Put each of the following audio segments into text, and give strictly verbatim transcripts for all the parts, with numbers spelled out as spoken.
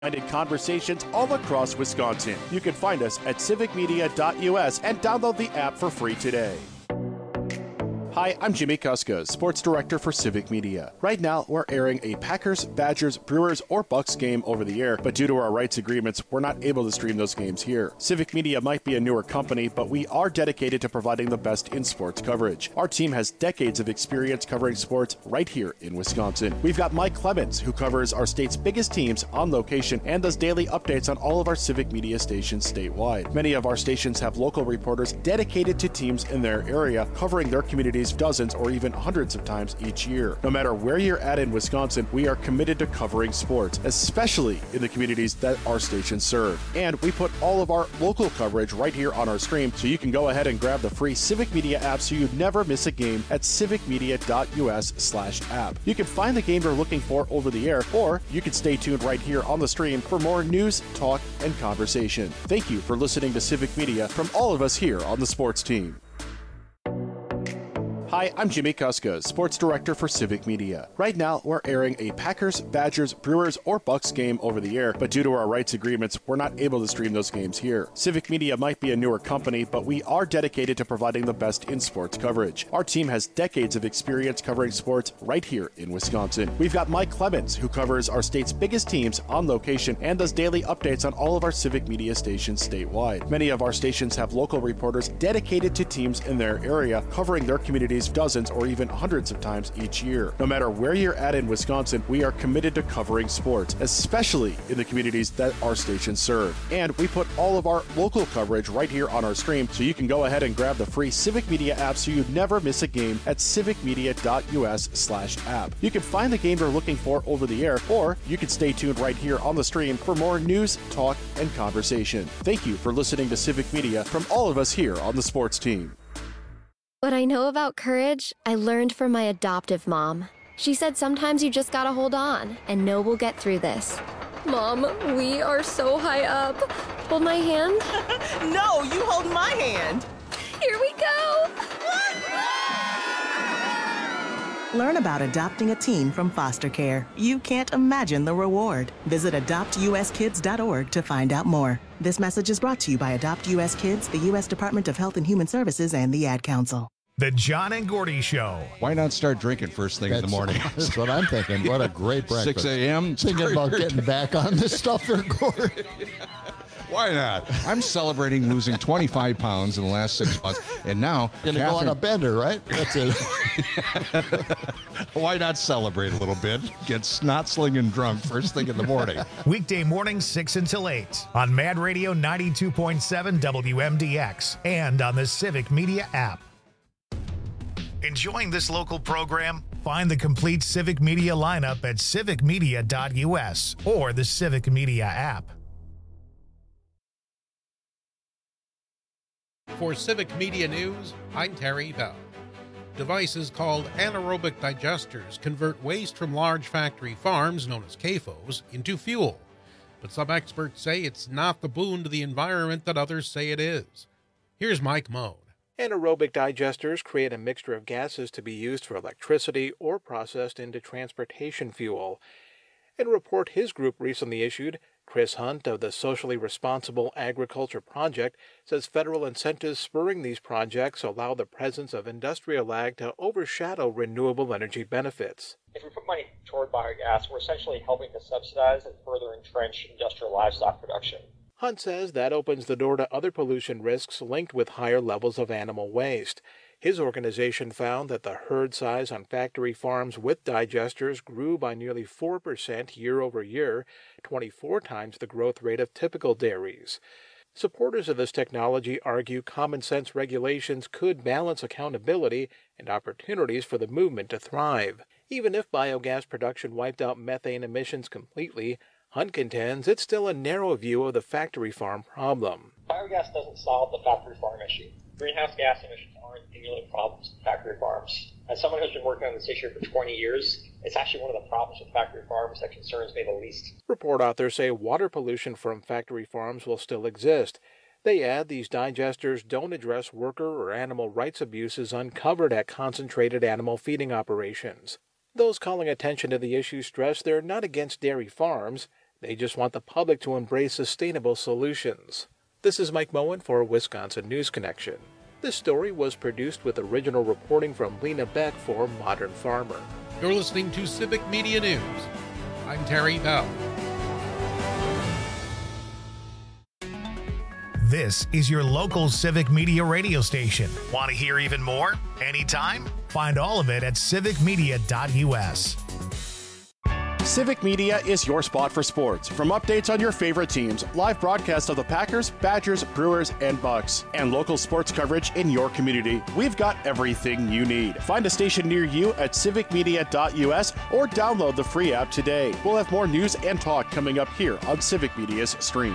And conversations all across Wisconsin. You can find us at civic media dot U S and download the app for free today. Hi, I'm Jimmy Kuska, Sports Director for Civic Media. Right now, we're airing a Packers, Badgers, Brewers, or Bucks game over the air, but due to our rights agreements, we're not able to stream those games here. Civic Media might be a newer company, but we are dedicated to providing the best in sports coverage. Our team has decades of experience covering sports right here in Wisconsin. We've got Mike Clemens, who covers our state's biggest teams on location and does daily updates on all of our Civic Media stations statewide. Many of our stations have local reporters dedicated to teams in their area, covering their communities dozens or even hundreds of times each year. No matter where you're at in Wisconsin, we are committed to covering sports, especially in the communities that our stations serve. And we put all of our local coverage right here on our stream, so you can go ahead and grab the free Civic Media app so you never miss a game at civic media dot U S slash app. You can find the game you're looking for over the air, or you can stay tuned right here on the stream for more news, talk, and conversation. Thank you for listening to Civic Media from all of us here on the sports team. Hi, I'm Jimmy Kuska, Sports Director for Civic Media. Right now, we're airing a Packers, Badgers, Brewers, or Bucks game over the air, but due to our rights agreements, we're not able to stream those games here. Civic Media might be a newer company, but we are dedicated to providing the best in sports coverage. Our team has decades of experience covering sports right here in Wisconsin. We've got Mike Clemens, who covers our state's biggest teams on location and does daily updates on all of our Civic Media stations statewide. Many of our stations have local reporters dedicated to teams in their area, covering their communities dozens or even hundreds of times each year. No matter where you're at in Wisconsin, we are committed to covering sports, especially in the communities that our stations serve. And we put all of our local coverage right here on our stream, so you can go ahead and grab the free Civic Media app so you never miss a game at civic media dot U S slash app. You can find the game you're looking for over the air, or you can stay tuned right here on the stream for more news, talk, and conversation. Thank you for listening to Civic Media from all of us here on the sports team. What I know about courage, I learned from my adoptive mom. She said sometimes you just gotta hold on and know we'll get through this. Mom, we are so high up. Hold my hand. No, you hold my hand. Here we go. Learn about adopting a teen from foster care. You can't imagine the reward. Visit adopt U S kids dot org to find out more. This message is brought to you by Adopt U S Kids, the U S Department of Health and Human Services, and the Ad Council. The John and Gordy Show. Why not start drinking first thing that's, in the morning? That's what I'm thinking. What a great breakfast. six a.m. Thinking about getting back on this stuff there, Gordy. Why not? I'm celebrating losing twenty-five pounds in the last six months, and now Gonna Catherine... go on a bender, right? That's it. Why not celebrate a little bit? Get snot slinging drunk first thing in the morning. Weekday mornings six until eight on Mad Radio ninety-two point seven W M D X and on the Civic Media app. Enjoying this local program? Find the complete Civic Media lineup at civic media dot U S or the Civic Media app. For Civic Media News, I'm Terry Bell. Devices called anaerobic digesters convert waste from large factory farms, known as C A F Os, into fuel. But some experts say it's not the boon to the environment that others say it is. Here's Mike Moan. Anaerobic digesters create a mixture of gases to be used for electricity or processed into transportation fuel. In a report his group recently issued, Chris Hunt of the Socially Responsible Agriculture Project says federal incentives spurring these projects allow the presence of industrial ag to overshadow renewable energy benefits. If we put money toward biogas, we're essentially helping to subsidize and further entrench industrial livestock production. Hunt says that opens the door to other pollution risks linked with higher levels of animal waste. His organization found that the herd size on factory farms with digesters grew by nearly four percent year over year, twenty-four times the growth rate of typical dairies. Supporters of this technology argue common sense regulations could balance accountability and opportunities for the movement to thrive. Even if biogas production wiped out methane emissions completely, Hunt contends it's still a narrow view of the factory farm problem. Biogas doesn't solve the factory farm issue. Greenhouse gas emissions aren't the only problems with factory farms. As someone who's been working on this issue for twenty years, it's actually one of the problems with factory farms that concerns me the least. Report authors say water pollution from factory farms will still exist. They add these digesters don't address worker or animal rights abuses uncovered at concentrated animal feeding operations. Those calling attention to the issue stress they're not against dairy farms. They just want the public to embrace sustainable solutions. This is Mike Moen for Wisconsin News Connection. This story was produced with original reporting from Lena Beck for Modern Farmer. You're listening to Civic Media News. I'm Terry Bell. This is your local Civic Media radio station. Want to hear even more? Anytime? Find all of it at civic media dot u s. Civic Media is your spot for sports. From updates on your favorite teams, live broadcasts of the Packers, Badgers, Brewers, and Bucks, and local sports coverage in your community, we've got everything you need. Find a station near you at civic media dot u s or download the free app today. We'll have more news and talk coming up here on Civic Media's stream.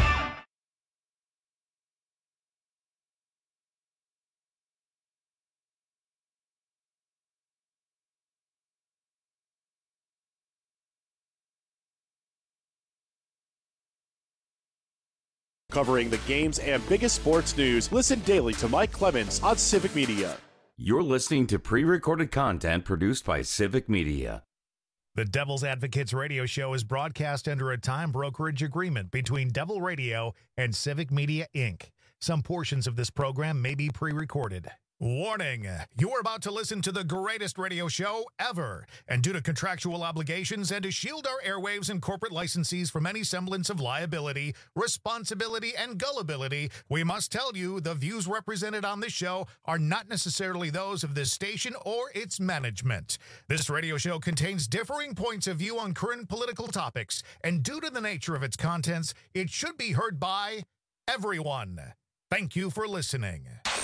Covering the games and biggest sports news, listen daily to Mike Clemens on Civic Media. You're listening to pre-recorded content produced by Civic Media. The Devil's Advocates radio show is broadcast under a time brokerage agreement between Devil Radio and Civic Media, Incorporated. Some portions of this program may be pre-recorded. Warning, you are about to listen to the greatest radio show ever, and due to contractual obligations and to shield our airwaves and corporate licensees from any semblance of liability, responsibility, and gullibility, we must tell you the views represented on this show are not necessarily those of this station or its management. This radio show contains differing points of view on current political topics, and due to the nature of its contents, it should be heard by everyone. Thank you for listening.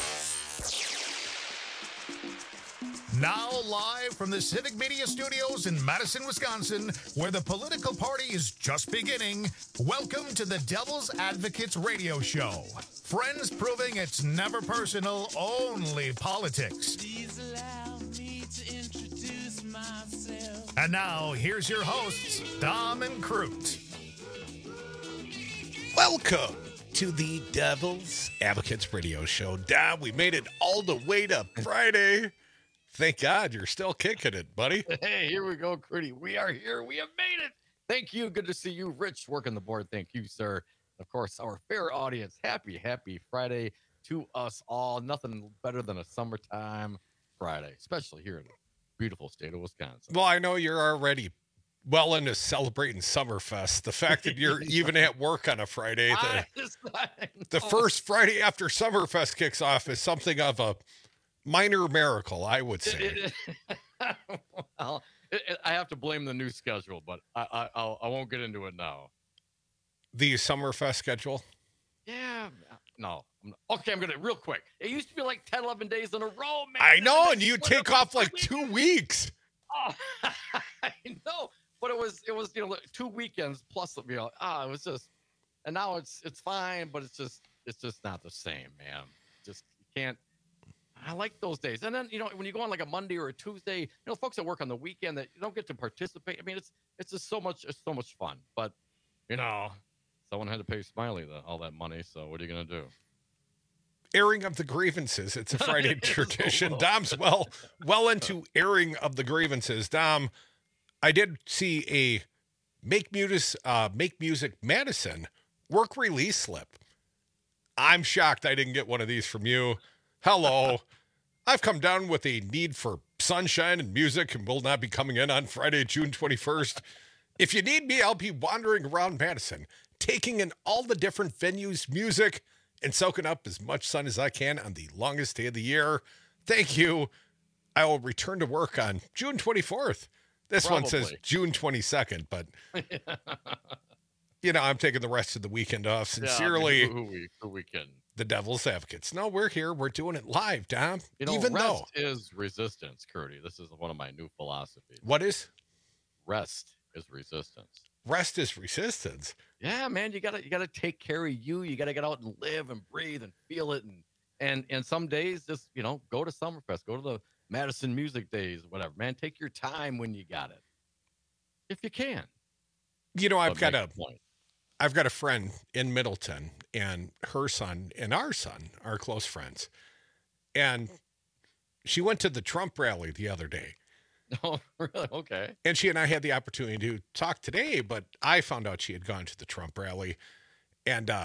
Now live from the Civic Media Studios in Madison, Wisconsin, where the political party is just beginning, welcome to the Devil's Advocates radio show. Friends proving it's never personal, only politics. Please allow me to introduce myself. And now, here's your hosts, Dom and Crute. Welcome to the Devil's Advocates radio show. Dom, we made it all the way to Friday. Thank God you're still kicking it, buddy. Hey, here we go, Crudy. We are here. We have made it. Thank you. Good to see you. Rich, working the board. Thank you, sir. Of course, our fair audience. Happy, happy Friday to us all. Nothing better than a summertime Friday, especially here in the beautiful state of Wisconsin. Well, I know you're already well into celebrating Summerfest. The fact that you're even at work on a Friday, the, the first Friday after Summerfest kicks off is something of a minor miracle, I would say. It, it, well, it, it, I have to blame the new schedule, but I, I I'll, I won't get into it now. The Summerfest schedule? Yeah, no. I'm not, okay, I'm gonna real quick. It used to be like ten, eleven days in a row, man. I know, and you take off like two weeks. Oh, I know, but it was it was you know two weekends plus you know ah it was just, and now it's it's fine, but it's just it's just not the same, man. Just you can't. I like those days. And then, you know, when you go on like a Monday or a Tuesday, you know, folks that work on the weekend that you don't get to participate. I mean, it's it's just so much, it's so much fun. But, you know, someone had to pay Smiley the, all that money. So what are you going to do? Airing of the grievances. It's a Friday tradition. Dom's well, well into airing of the grievances. Dom, I did see a Make Music, uh, Make Music Madison work release slip. I'm shocked I didn't get one of these from you. Hello. I've come down with a need for sunshine and music and will not be coming in on Friday, June twenty-first. If you need me, I'll be wandering around Madison, taking in all the different venues' music and soaking up as much sun as I can on the longest day of the year. Thank you. I will return to work on June twenty-fourth. This Probably. one says June twenty-second, but, you know, I'm taking the rest of the weekend off. Sincerely, yeah, I mean, who, who, who weekend? The Devil's Advocates. No, we're here. We're doing it live, Dom. You know, Even rest though is resistance, Curdy. This is one of my new philosophies. What is? Rest is resistance. Rest is resistance. Yeah, man. You gotta you gotta take care of you. You gotta get out and live and breathe and feel it. And and and some days, just you know, go to Summerfest, go to the Madison Music Days, whatever. Man, take your time when you got it, if you can. You know, I've but got a. Point. I've got a friend in Middleton, and her son and our son are close friends. And she went to the Trump rally the other day. Oh, really? Okay. And she and I had the opportunity to talk today, but I found out she had gone to the Trump rally. And, uh,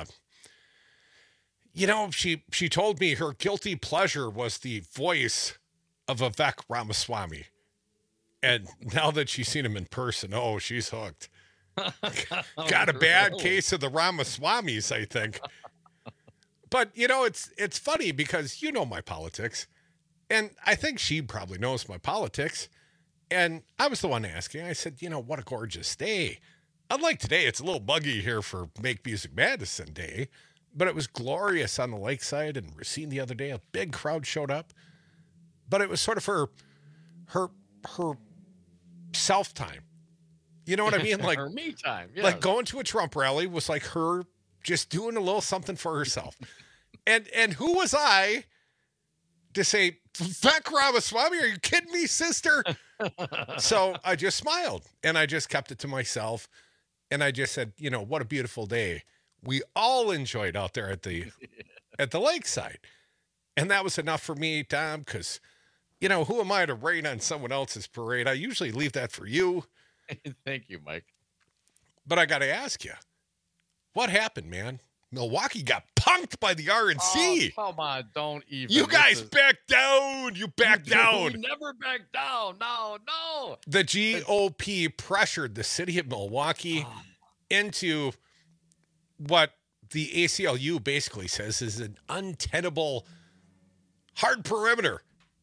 you know, she, she told me her guilty pleasure was the voice of Vivek Ramaswamy. And now that she's seen him in person, oh, she's hooked. Got a bad Really? case of the Ramaswamies, I think. But, you know, it's it's funny because you know my politics. And I think she probably knows my politics. And I was the one asking. I said, you know, what a gorgeous day. Unlike today, it's a little buggy here for Make Music Madison Day. But it was glorious on the lakeside. And Racine the other day, a big crowd showed up. But it was sort of her, her, her self-time. You know what I mean? Like her me time. Yeah. Like going to a Trump rally was like her just doing a little something for herself. and and who was I to say, Vivek Ramaswamy, are you kidding me, sister? So I just smiled and I just kept it to myself. And I just said, you know, what a beautiful day we all enjoyed out there at the at the lakeside. And that was enough for me, Tom, because, you know, who am I to rain on someone else's parade? I usually leave that for you. Thank you, Mike. But I got to ask you, what happened, man? Milwaukee got punked by the R N C. Oh, come on, don't even. You guys is... backed down. You backed you down. We never backed down. No, no. The G O P pressured the city of Milwaukee oh. into what the A C L U basically says is an untenable hard perimeter.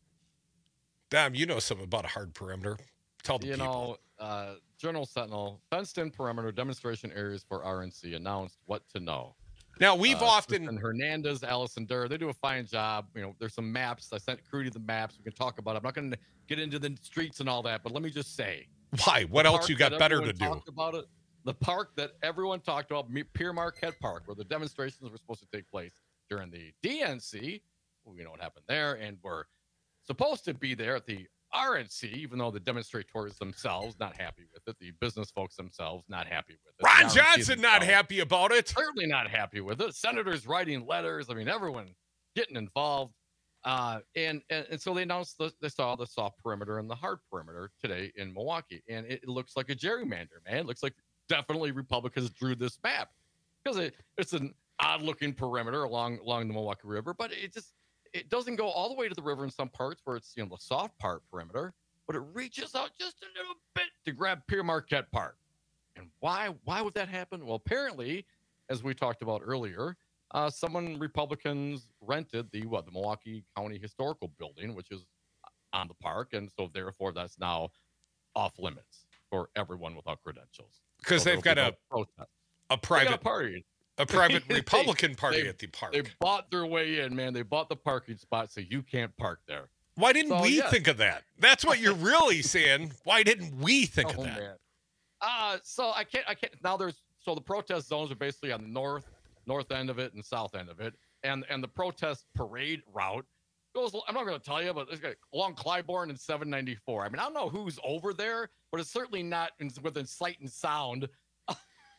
Dom, you know something about a hard perimeter. Tell the you people. know, uh, Journal Sentinel, fenced-in perimeter demonstration areas for R N C announced what to know. Now, we've uh, often... Kristen Hernandez, Allison Durr, they do a fine job. You know, there's some maps. I sent Crudy the maps. We can talk about it. I'm not going to get into the streets and all that, but let me just say. Why? What else you got better to do? About it, the park that everyone talked about, Pierre Marquette Park, where the demonstrations were supposed to take place during the D N C. Well, we know what happened there, and we're supposed to be there at the R N C, even though the demonstrators themselves not happy with it, the business folks themselves not happy with it. Ron Johnson not happy about it. Certainly not happy with it. Senators writing letters. I mean, everyone getting involved. Uh, and, and and so they announced the, they saw the soft perimeter and the hard perimeter today in Milwaukee, and it, it looks like a gerrymander, man. It looks like definitely Republicans drew this map because it, it's an odd-looking perimeter along along the Milwaukee River, but it just. It doesn't go all the way to the river in some parts where it's, you know, the soft part perimeter, but it reaches out just a little bit to grab Pierre Marquette Park. And why why would that happen? Well, apparently, as we talked about earlier, uh, someone Republicans rented the what the Milwaukee County Historical Building, which is on the park, and so therefore that's now off limits for everyone without credentials. Because so they've got a protest. a private got a party. A private Republican they, party they, at the park. They bought their way in, man. They bought the parking spot, so you can't park there. Why didn't so, we yes. think of that? That's what you're really saying. Why didn't we think oh, of that? Man. Uh, so I can't, I can't, now there's, so the protest zones are basically on the north, north end of it and south end of it. And, and the protest parade route goes, I'm not going to tell you, but it's got along Clybourne and seven ninety-four. I mean, I don't know who's over there, but it's certainly not in, within sight and sound of,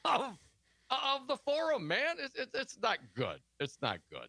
of the forum, man. It's, it's it's not good. It's not good.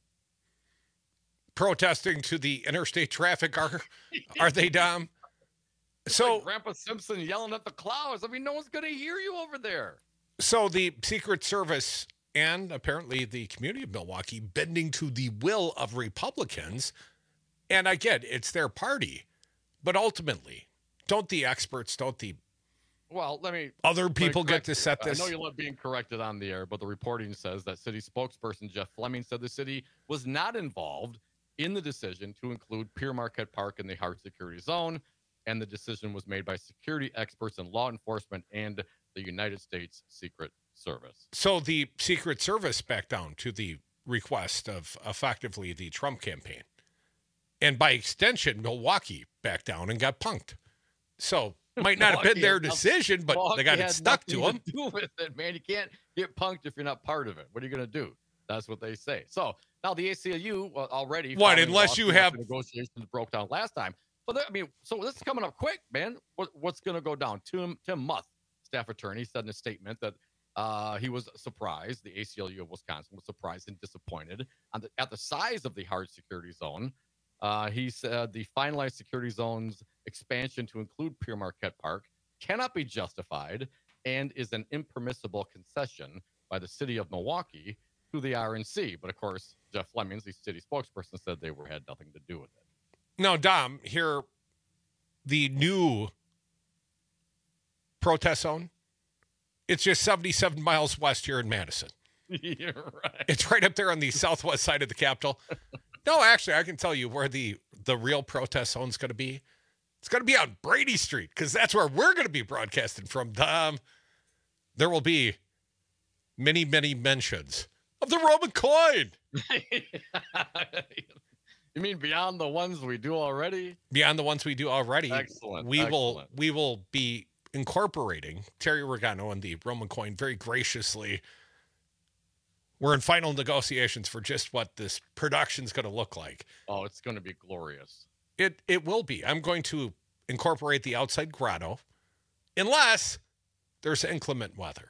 Protesting to the interstate traffic, are are they, Dom? It's So like Grandpa Simpson yelling at the clouds. I mean, no one's going to hear you over there. So the Secret Service and apparently the community of Milwaukee bending to the will of Republicans. And I get it's their party, but ultimately, don't the experts, don't the Well, let me. other people let me get to set you. this? I know you love being corrected on the air, but the reporting says that city spokesperson Jeff Fleming said the city was not involved in the decision to include Pierre Marquette Park in the hard security zone, and the decision was made by security experts in law enforcement and the United States Secret Service. So the Secret Service backed down to the request of effectively the Trump campaign. And by extension, Milwaukee backed down and got punked. So it might not have been their decision, but Milwaukee they got it had stuck to nothing them. To do with it, man. You can't get punked if you're not part of it. What are you going to do? That's what they say. So now the A C L U uh, already. What, following unless you lawsuit have- after negotiations broke down last time. But I mean, so this is coming up quick, man. What, what's going to go down? Tim Tim Muth, staff attorney, said in a statement that uh, he was surprised. The A C L U of Wisconsin was surprised and disappointed on the, at the size of the hard security zone Uh, he said the finalized security zones expansion to include Pere Marquette Park cannot be justified and is an impermissible concession by the city of Milwaukee to the R N C. But of course, Jeff Flemings, the city spokesperson, said they were had nothing to do with it. Now, Dom, here, the new protest zone, it's just seventy-seven miles west here in Madison. You're right. It's right up there on the southwest side of the Capitol. No, actually, I can tell you where the, the real protest zone is going to be. It's going to be on Brady Street, because that's where we're going to be broadcasting from. Um, there will be many, many mentions of the Roman coin. You mean beyond the ones we do already? Beyond the ones we do already. Excellent. We excellent. will we will be incorporating Terry Regano and the Roman coin very graciously. We're in final negotiations for just what this production's going to look like. Oh, it's going to be glorious. It it will be. I'm going to incorporate the outside grotto, unless there's inclement weather.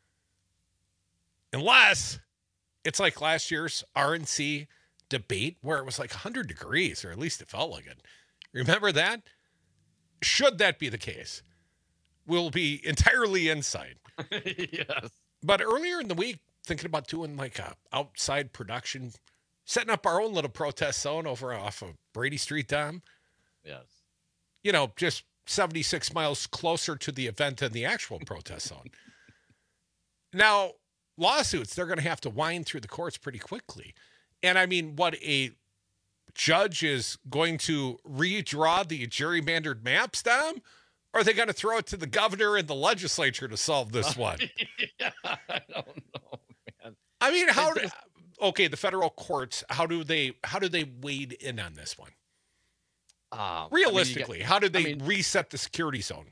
Unless it's like last year's R N C debate where it was like one hundred degrees, or at least it felt like it. Remember that? Should that be the case, we'll be entirely inside. Yes. But earlier in the week, thinking about doing like a outside production, setting up our own little protest zone over off of Brady Street, Dom. Yes. You know, just seventy-six miles closer to the event than the actual protest zone. Now, lawsuits, they're going to have to wind through the courts pretty quickly. And I mean, what a judge is going to redraw the gerrymandered maps, Dom? Or are they going to throw it to the governor and the legislature to solve this one? Yeah, I don't know, man. I mean, how do, okay, the federal courts, how do they how do they wade in on this one? Uh, Realistically, I mean, get, how did they I mean, reset the security zone?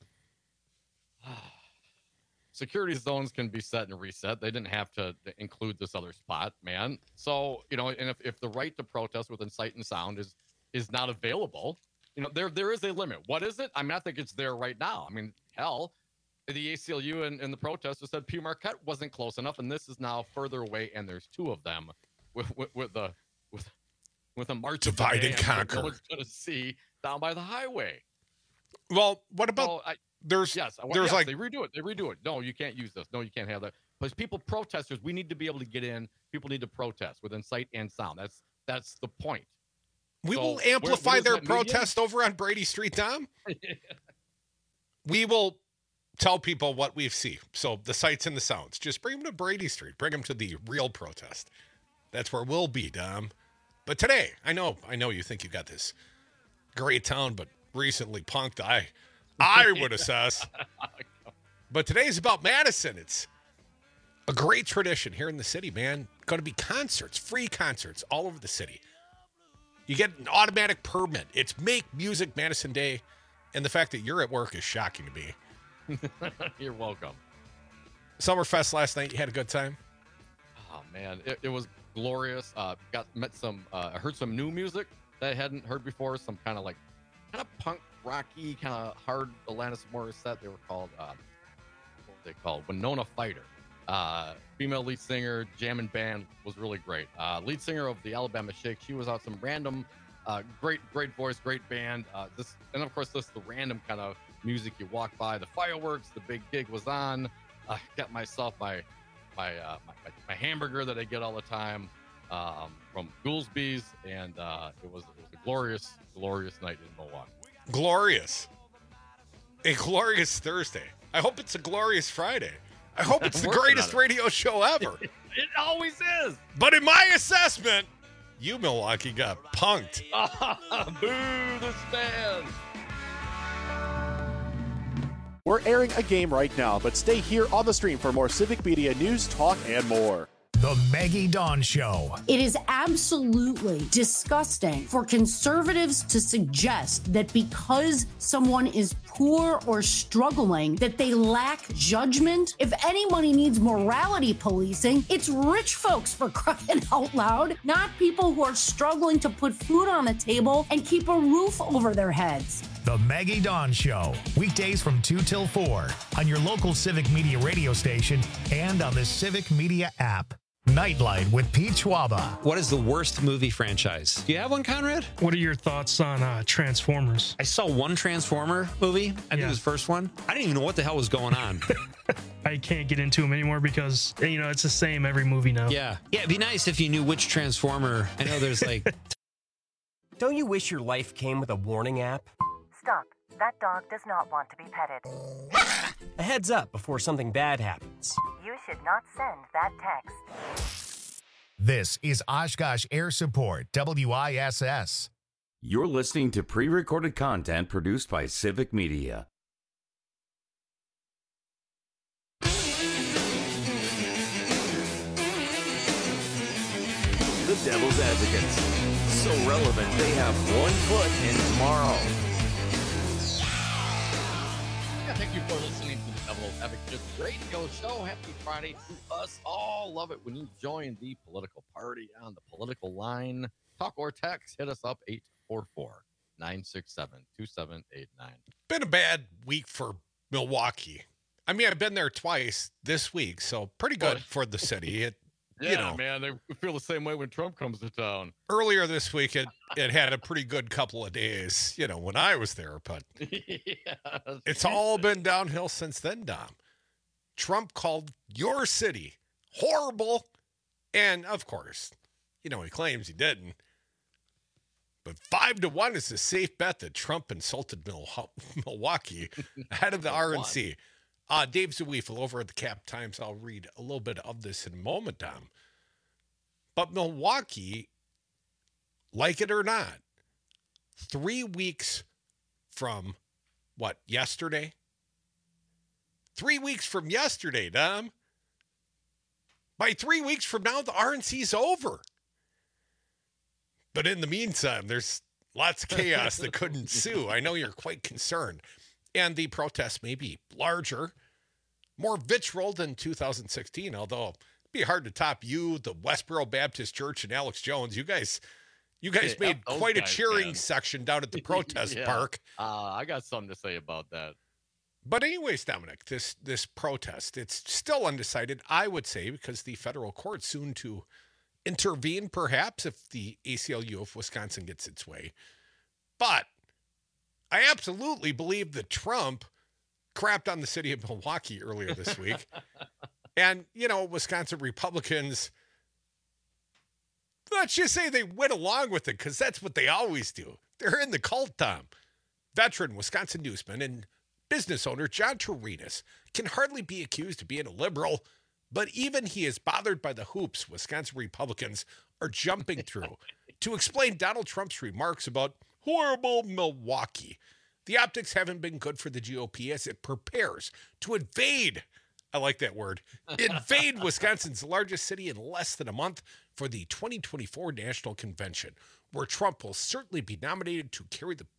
Security zones can be set and reset. They didn't have to include this other spot, man. So, you know, and if, if the right to protest within sight and sound is is not available, you know, there there is a limit. What is it? I mean, I think it's there right now. I mean, hell, the A C L U and, and the protesters said Pere Marquette wasn't close enough, and this is now further away, and there's two of them with with, with the with with a march divide and conquer. No one's going to see down by the highway. Well, what about so I, there's yes, there's yes, like they redo it. They redo it. No, you can't use this. No, you can't have that. Because people, protesters, we need to be able to get in. People need to protest within sight and sound. That's that's the point. We so will amplify where, their protest mean? over on Brady Street, Dom. We will tell people what we see. So the sights and the sounds. Just bring them to Brady Street. Bring them to the real protest. That's where we'll be, Dom. But today, I know, I know you think you got this great town, but recently punked. I, I would assess. But today's about Madison. It's a great tradition here in the city, man. Going to be concerts, free concerts all over the city. You get an automatic permit. It's Make Music Madison Day. And the fact that you're at work is shocking to me. You're welcome. Summerfest last night. You had a good time? Oh, man. It, it was glorious. Uh, got met some, uh, I heard some new music that I hadn't heard before. Some kind of like, kind of punk rocky, kind of hard Alanis Morissette. They were called, uh, what were they called? Winona Fighter. Uh, female lead singer, jamming band was really great. Uh, lead singer of the Alabama Shake, she was out some random, uh, great, great voice, great band. Uh, this, and of course, this the random kind of music you walk by. The fireworks, the big gig was on. I uh, got myself my my, uh, my my hamburger that I get all the time um, from Goolsby's, and uh, it was it was a glorious, glorious night in Milwaukee. Glorious, a glorious Thursday. I hope it's a glorious Friday. I hope it's the greatest radio show ever. It always is. But in my assessment, you, Milwaukee, got punked. Boo the stand. We're airing a game right now, but stay here on the stream for more Civic Media news, talk, and more. The Maggie Dawn Show. It is absolutely disgusting for conservatives to suggest that because someone is poor or struggling, that they lack judgment. If anybody needs morality policing, it's rich folks, for crying out loud, not people who are struggling to put food on the table and keep a roof over their heads. The Maggie Dawn Show. Weekdays from two till four on your local Civic Media radio station and on the Civic Media app. Nightlight with Pete Schwaba. What is the worst movie franchise? Do you have one, Conrad? What are your thoughts on uh, Transformers? I saw one Transformer movie. I think Yeah. it was the first one. I didn't even know what the hell was going on. I can't get into them anymore because, you know, it's the same every movie now. Yeah. Yeah, it'd be nice if you knew which Transformer. I know there's like... Don't you wish your life came with a warning app? Stop. That dog does not want to be petted. A heads up before something bad happens. You should not send that text. This is Oshkosh Air Support, W I S S. You're listening to pre-recorded content produced by Civic Media. The Devil's Advocates. So relevant, they have one foot in tomorrow. Yeah, thank you for listening to the Devil's Advocates radio show. Happy Friday to us all. Love it when you join the political party on the political line. Talk or text. Hit us up eight four four, nine six seven, two seven eight nine. Been a bad week for Milwaukee. I mean, I've been there twice this week, so pretty good What? for the city. It, Yeah, you know, man, they feel the same way when Trump comes to town. earlier this week, it, it had a pretty good couple of days, you know, when I was there, but yeah, it's all been downhill since then, Dom. Trump called your city horrible. And of course, you know, he claims he didn't. But five to one is a safe bet that Trump insulted Mil- Milwaukee ahead of the R N C. Uh, Dave Zawiefel over at the Cap Times. I'll read a little bit of this in a moment, Dom. But Milwaukee, like it or not, three weeks from what, yesterday? Three weeks from yesterday, Dom. By three weeks from now, the R N C's over. But in the meantime, there's lots of chaos that could ensue. I know you're quite concerned. And the protests may be larger, more vitriol than two thousand sixteen, although it'd be hard to top you, the Westboro Baptist Church, and Alex Jones. You guys you guys Yeah, made those quite a guys, cheering man. section down at the protest Yeah. park. Uh, I got something to say about that. But anyways, Dominic, this this protest, it's still undecided, I would say, because the federal court soon to intervene, perhaps, if the A C L U of Wisconsin gets its way. But I absolutely believe that Trump crapped on the city of Milwaukee earlier this week. And, you know, Wisconsin Republicans, let's just say they went along with it because that's what they always do. They're in the cult, Tom. Veteran Wisconsin newsman and business owner John Turinas can hardly be accused of being a liberal, but even he is bothered by the hoops Wisconsin Republicans are jumping through to explain Donald Trump's remarks about horrible Milwaukee. The optics haven't been good for the G O P as it prepares to invade, I like that word, invade Wisconsin's largest city in less than a month for the twenty twenty-four National Convention, where Trump will certainly be nominated to carry the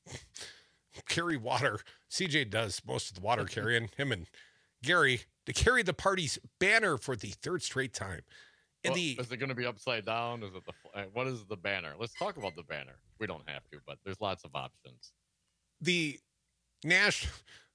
carry water. C J does most of the water carrying, him and Gary, to carry the party's banner for the third straight time. In Well, the is it going to be upside down? Is it the fl- uh, what is the banner? Let's talk about the banner. We don't have to, but there's lots of options. the national,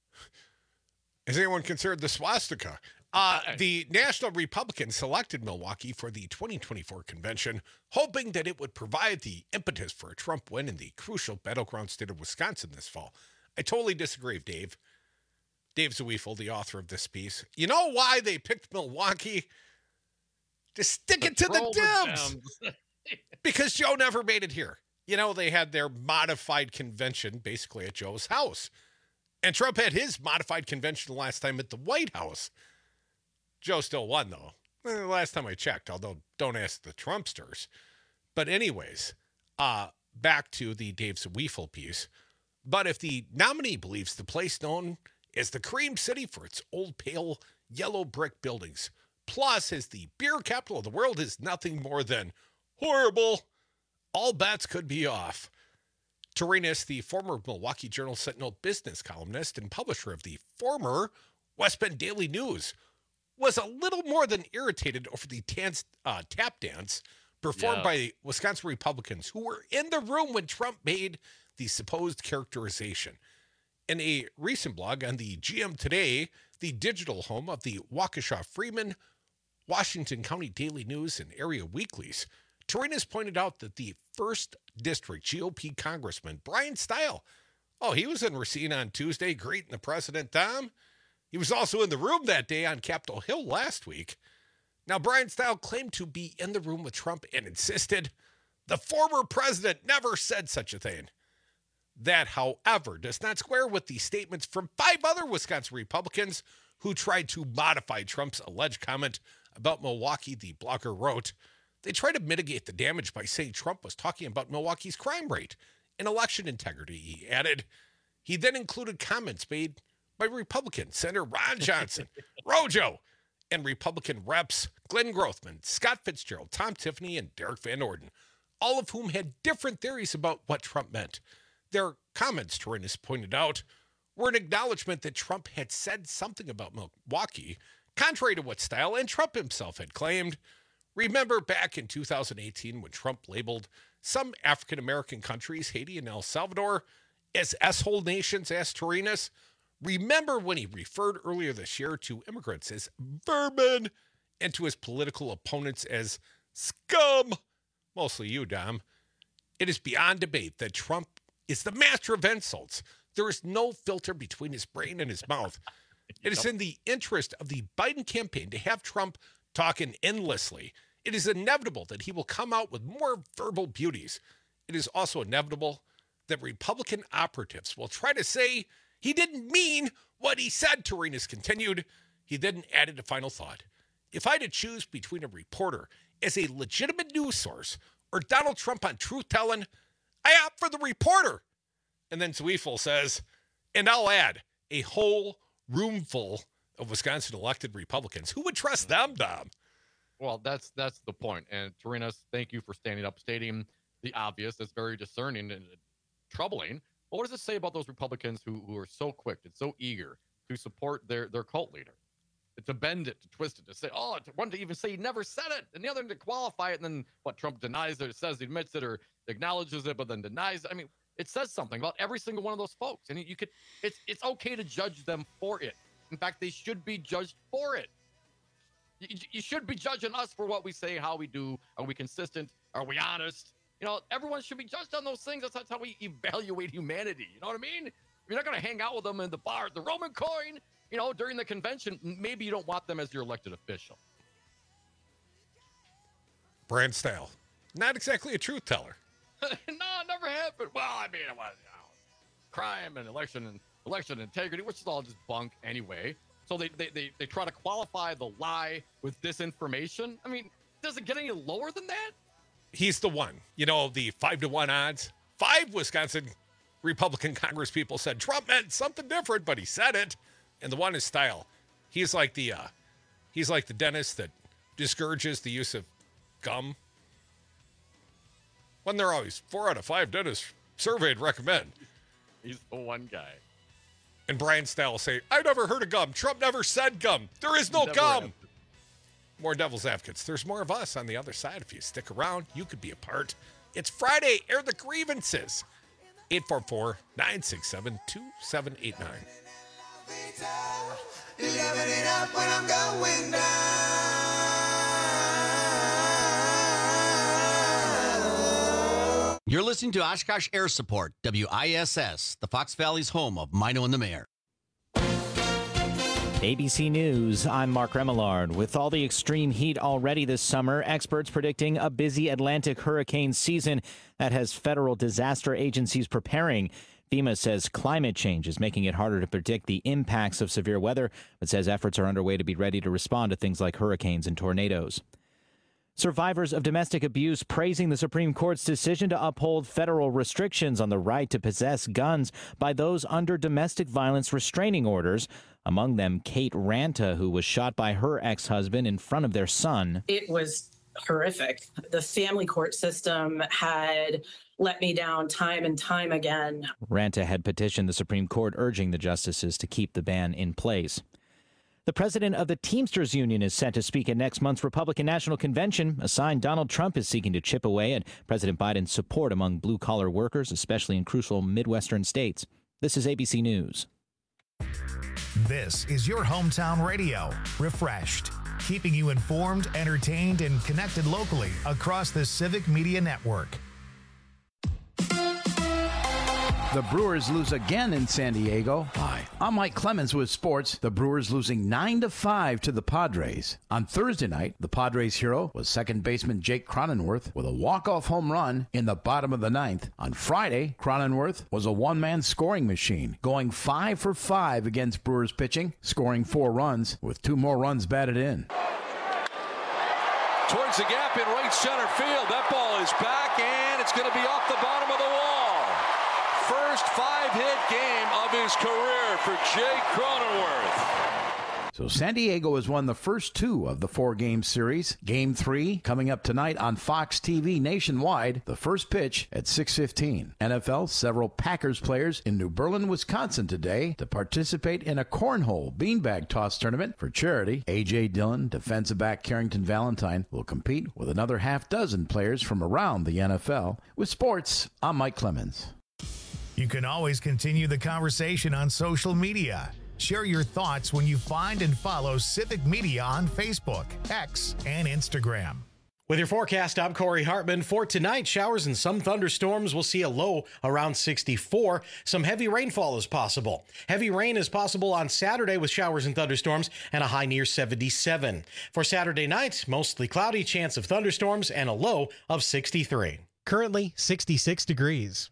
is anyone considered the swastika? Uh, the National Republicans selected Milwaukee for the twenty twenty-four convention, hoping that it would provide the impetus for a Trump win in the crucial battleground state of Wisconsin this fall. I totally disagree, Dave. Dave Zawiefel, the author of this piece. You know why they picked Milwaukee? To stick it to the Troll the Dems. Dems. Because Joe never made it here. You know, they had their modified convention basically at Joe's house. And Trump had his modified convention last time at the White House. Joe still won, though. Eh, last time I checked, although don't ask the Trumpsters. But anyways, uh, back to the Dave Zawiefel piece. But if the nominee believes the place known as the Cream City for its old, pale, yellow brick buildings, plus as the beer capital of the world, is nothing more than horrible, all bets could be off. Turinas, the former Milwaukee Journal Sentinel business columnist and publisher of the former West Bend Daily News, was a little more than irritated over the dance, uh, tap dance performed Yeah. by Wisconsin Republicans who were in the room when Trump made the supposed characterization. In a recent blog on the G M Today, the digital home of the Waukesha Freeman Washington County Daily News and area weeklies, Turinas pointed out that the first District G O P Congressman, Brian Stile, oh, he was in Racine on Tuesday greeting the president, Tom. He was also in the room that day on Capitol Hill last week. Now, Brian Stile claimed to be in the room with Trump and insisted the former president never said such a thing. That, however, does not square with the statements from five other Wisconsin Republicans who tried to modify Trump's alleged comment about Milwaukee, the blogger wrote. They tried to mitigate the damage by saying Trump was talking about Milwaukee's crime rate and election integrity, he added. He then included comments made by Republican Senator Ron Johnson, Rojo, and Republican reps Glenn Grothman, Scott Fitzgerald, Tom Tiffany, and Derek Van Orden, all of whom had different theories about what Trump meant. Their comments, Turinas pointed out, were an acknowledgement that Trump had said something about Milwaukee, contrary to what Stile and Trump himself had claimed. Remember back in two thousand eighteen when Trump labeled some African-American countries, Haiti and El Salvador, as S-hole nations, asked Turinas? Remember when he referred earlier this year to immigrants as vermin and to his political opponents as scum? Mostly you, Dom. It is beyond debate that Trump is the master of insults. There is no filter between his brain and his mouth. It is in the interest of the Biden campaign to have Trump talking endlessly. It is inevitable that he will come out with more verbal beauties. It is also inevitable that Republican operatives will try to say he didn't mean what he said, Turinas continued. He then added a final thought. If I had to choose between a reporter as a legitimate news source or Donald Trump on truth-telling, I opt for the reporter. And then Zweifel says, and I'll add, a whole room full of Wisconsin elected Republicans. Who would trust them, Dom? Well, that's that's the point. And Turinas, thank you for standing up, stating the obvious. That's very discerning and troubling. But what does it say about those Republicans who, who are so quick and so eager to support their, their cult leader? To bend it, to twist it, to say, oh, to one to even say he never said it, and the other to qualify it, and then what Trump denies it, says he admits it or acknowledges it, but then denies it. I mean, it says something about every single one of those folks. And you could, it's it's okay to judge them for it. In fact, they should be judged for it. You, you should be judging us for what we say, how we do. Are we consistent? Are we honest? You know, everyone should be judged on those things. That's, that's how we evaluate humanity. You know what I mean? You're not going to hang out with them in the bar, the Roman coin, you know, during the convention. Maybe you don't want them as your elected official. Brian Stile, not exactly a truth teller. No, it never happened. Well, I mean, it was, you know, crime and election and election integrity, which is all just bunk anyway. So they, they, they, they try to qualify the lie with disinformation. I mean, does it get any lower than that? He's the one. You know, the five to one odds. Five Wisconsin Republican Congress people said Trump meant something different, but he said it. And the one is Stile. He's like the uh, he's like the dentist that discourages the use of gum. When they're always four out of five dentists surveyed recommend. He's the one guy. And Brian Stile will say, I never heard of gum. Trump never said gum. There is no Never gum. have. More Devil's Advocates. There's more of us on the other side. If you stick around, you could be a part. It's Friday. Air the grievances. eight four four, nine six seven, two seven eight nine. You're listening to Oshkosh Air Support, W I S S, the Fox Valley's home of Mino and the Mayor. A B C News, I'm Mark Remillard. With all the extreme heat already this summer, experts predicting a busy Atlantic hurricane season that has federal disaster agencies preparing. FEMA says climate change is making it harder to predict the impacts of severe weather, but says efforts are underway to be ready to respond to things like hurricanes and tornadoes. Survivors of domestic abuse praising the Supreme Court's decision to uphold federal restrictions on the right to possess guns by those under domestic violence restraining orders. Among them, Kate Ranta, who was shot by her ex-husband in front of their son. It was horrific. The family court system had let me down time and time again. Ranta had petitioned the Supreme Court urging the justices to keep the ban in place. The president of the Teamsters Union is set to speak at next month's Republican National Convention, a sign Donald Trump is seeking to chip away at President Biden's support among blue-collar workers, especially in crucial Midwestern states. This is A B C News. This is your hometown radio, Refreshed, keeping you informed, entertained, and connected locally across the Civic Media Network. The Brewers lose again in San Diego. Hi, I'm Mike Clemens with sports. The Brewers losing nine to five to the Padres. On Thursday night, the Padres hero was second baseman Jake Cronenworth with a walk-off home run in the bottom of the ninth. On Friday, Cronenworth was a one-man scoring machine, going five for five against Brewers pitching, scoring four runs with two more runs batted in. Towards the gap in right center field. That ball is back, and it's going to be off the bottom of the wall. First five-hit game of his career for Jake Cronenworth. So San Diego has won the first two of the four-game series. Game three coming up tonight on Fox T V nationwide. The first pitch at six fifteen. N F L, several Packers players in New Berlin, Wisconsin today to participate in a cornhole beanbag toss tournament for charity. A J. Dillon, defensive back Carrington Valentine, will compete with another half dozen players from around the N F L. With sports, I'm Mike Clemens. You can always continue the conversation on social media. Share your thoughts when you find and follow Civic Media on Facebook, X, and Instagram. With your forecast, I'm Corey Hartman. For tonight, showers and some thunderstorms. We'll see a low around sixty-four. Some heavy rainfall is possible. Heavy rain is possible on Saturday with showers and thunderstorms and a high near seventy-seven. For Saturday night, mostly cloudy, chance of thunderstorms and a low of sixty-three. Currently sixty-six degrees.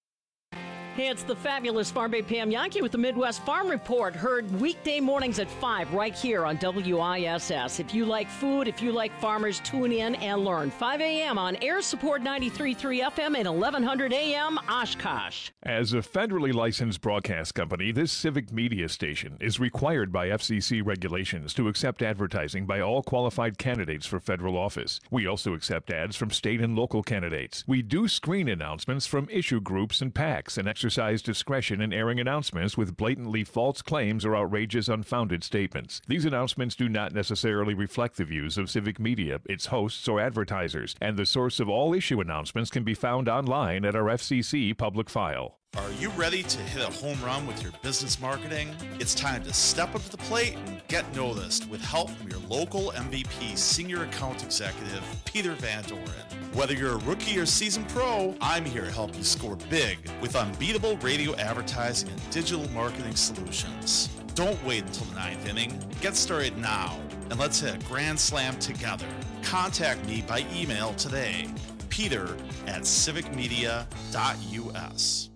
Hey, it's the fabulous Farm Bay Pam Yankee with the Midwest Farm Report. Heard weekday mornings at five right here on W I S S. If you like food, if you like farmers, tune in and learn. five a.m. on Air Support ninety-three point three F M and eleven hundred A M Oshkosh. As a federally licensed broadcast company, this Civic Media station is required by F C C regulations to accept advertising by all qualified candidates for federal office. We also accept ads from state and local candidates. We do screen announcements from issue groups and PACs and exercise discretion in airing announcements with blatantly false claims or outrageous unfounded statements. These announcements do not necessarily reflect the views of Civic Media, its hosts, or advertisers, and the source of all issue announcements can be found online at our F C C public file. Are you ready to hit a home run with your business marketing? It's time to step up to the plate and get noticed with help from your local M V P Senior Account Executive, Peter Van Doren. Whether you're a rookie or seasoned pro, I'm here to help you score big with unbeatable radio advertising and digital marketing solutions. Don't wait until the ninth inning. Get started now, and let's hit a grand slam together. Contact me by email today, peter at civic media dot U S.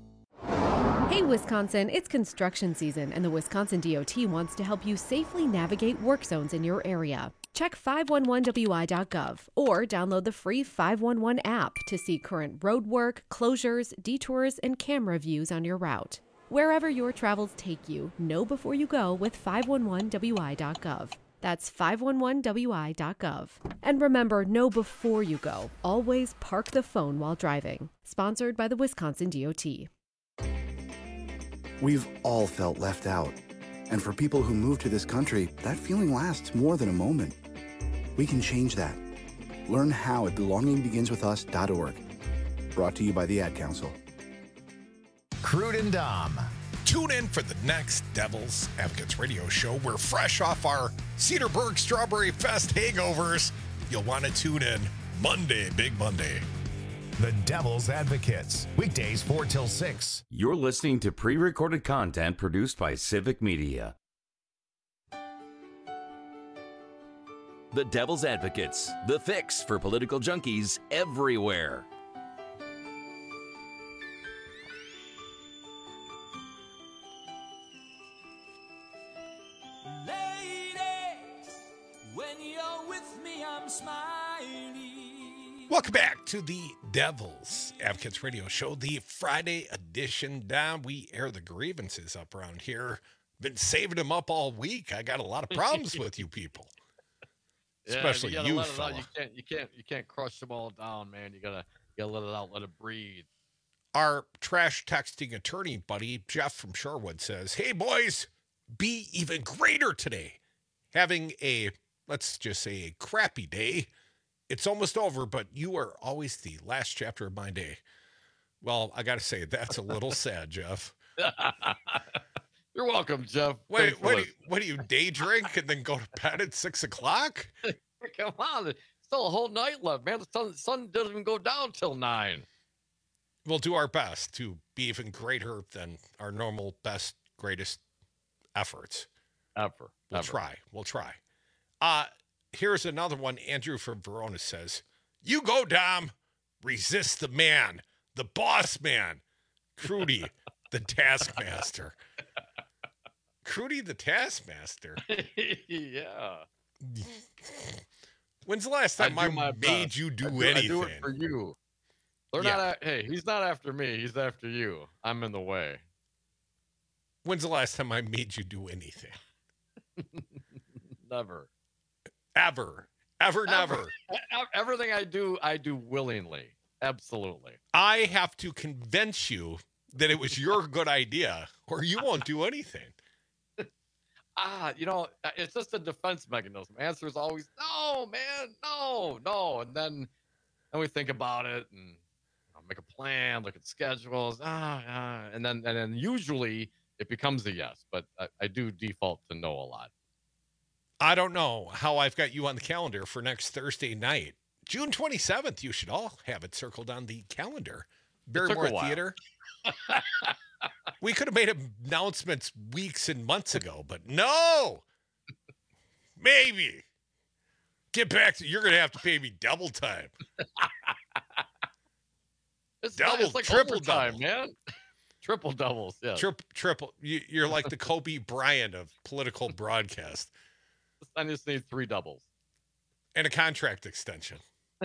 Hey Wisconsin, it's construction season and the Wisconsin D O T wants to help you safely navigate work zones in your area. Check five one one W I dot gov or download the free five one one app to see current road work, closures, detours, and camera views on your route. Wherever your travels take you, know before you go with five one one W I dot gov. That's five one one W I dot gov. And remember, know before you go. Always park the phone while driving. Sponsored by the Wisconsin D O T. We've all felt left out. And for people who move to this country, that feeling lasts more than a moment. We can change that. Learn how at belonging begins with us dot org. Brought to you by the Ad Council. Crude and Dom. Tune in for the next Devil's Advocates radio show. We're fresh off our Cedarburg Strawberry Fest hangovers. You'll want to tune in Monday, Big Monday. The Devil's Advocates, weekdays four till six. You're listening to pre-recorded content produced by Civic Media. The Devil's Advocates, the fix for political junkies everywhere. Lady, when you're with me, I'm smiling. Welcome back to the Devil's Advocates radio show, the Friday edition. Down, we air the grievances up around here. Been saving them up all week. I got a lot of problems with you people, yeah, especially you, you, let fella. it out. You can't, you can't, you can't crush them all down, man. You gotta, you gotta let it out, let it breathe. Our trash texting attorney buddy Jeff from Shorewood says, "Hey boys, be even greater today. Having a, let's just say, a crappy day. It's almost over, but you are always the last chapter of my day." Well, I got to say, that's a little sad, Jeff. You're welcome, Jeff. Wait, Thanks for what do, you, listening. what do you day drink and then go to bed at six o'clock? Come on, there's still a whole night left, man. The sun, sun doesn't even go down till nine. We'll do our best to be even greater than our normal best, greatest efforts. Ever. We'll ever. try. We'll try. Uh, here's another one. Andrew from Verona says, "You go, Dom. Resist the man, the boss man, Crudy, the taskmaster." Crudy, the taskmaster. Yeah. When's the last time I, do my made best. you do, I do anything? I do it for you. They're Yeah. not. A, hey, he's not after me. He's after you. I'm in the way. When's the last time I made you do anything? Never. Ever. Ever, never. Ever. Everything I do, I do willingly. Absolutely. I have to convince you that it was your good idea, or you won't do anything. Ah, you know, it's just a defense mechanism. Answer is always no, man, no, no, and then then we think about it and I'll make a plan, look at schedules, ah, ah, and then and then usually it becomes a yes, but I, I do default to no a lot. I don't know how I've got you on the calendar for next Thursday night. June twenty-seventh, you should all have it circled on the calendar. Barrymore Theater. We could have made announcements weeks and months ago, but no. Maybe. Get back to, you're going to have to pay me double time. It's double, not, it's like triple time, double. man. Triple doubles, yeah. Triple, triple. You, you're like the Kobe Bryant of political broadcast. I just need three doubles. And a contract extension.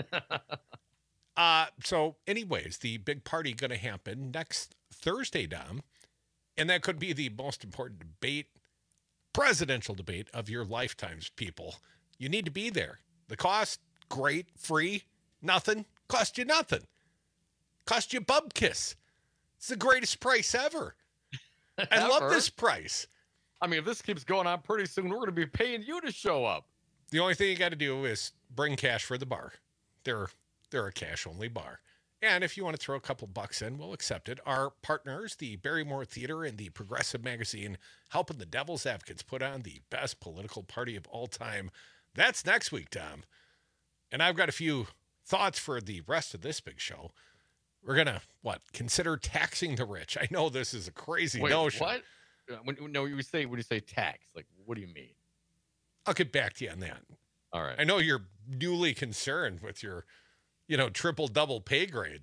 uh, so, anyways, the big party going to happen next Thursday, Dom. And that could be the most important debate, presidential debate of your lifetimes, people. You need to be there. The cost, great, free, nothing, cost you nothing. Cost you a bub kiss. It's the greatest price ever. I love this price. I mean, if this keeps going on, pretty soon we're going to be paying you to show up. The only thing you got to do is bring cash for the bar. They're they're a cash-only bar. And if you want to throw a couple bucks in, we'll accept it. Our partners, the Barrymore Theater and the Progressive Magazine, helping the Devil's Advocates put on the best political party of all time. That's next week, Tom. And I've got a few thoughts for the rest of this big show. We're going to, what, consider taxing the rich. I know this is a crazy Wait, notion. what? When, no, you say, when you say tax, like, what do you mean? I'll get back to you on that. All right. I know you're newly concerned with your, you know, triple double pay grade.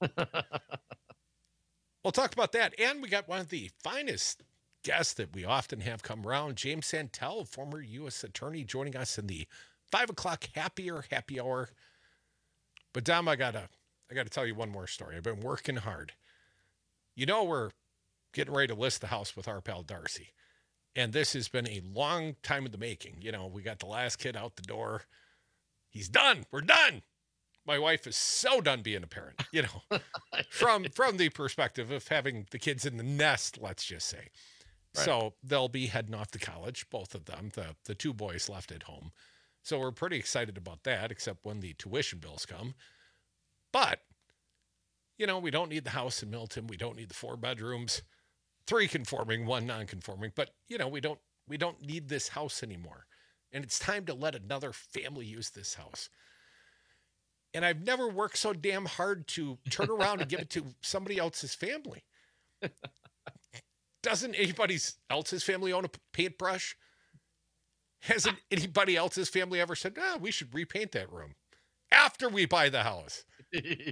We'll talk about that. And we got one of the finest guests that we often have come around, James Santel, former U S attorney, joining us in the five o'clock happier happy hour. But Dom, I gotta, I gotta tell you one more story. I've been working hard. You know, we're getting ready to list the house with our pal Darcy. And this has been a long time in the making. You know, we got the last kid out the door. He's done. We're done. My wife is so done being a parent, you know, from from the perspective of having the kids in the nest, let's just say. Right. So they'll be heading off to college, both of them, the, the two boys left at home. So we're pretty excited about that, except when the tuition bills come. But, you know, we don't need the house in Milton. We don't need the four bedrooms, three conforming, one non-conforming. But, you know, we don't we don't need this house anymore. And it's time to let another family use this house. And I've never worked so damn hard to turn around and give it to somebody else's family. Doesn't anybody else's family own a paintbrush? Hasn't anybody else's family ever said, ah, we should repaint that room after we buy the house? Yes.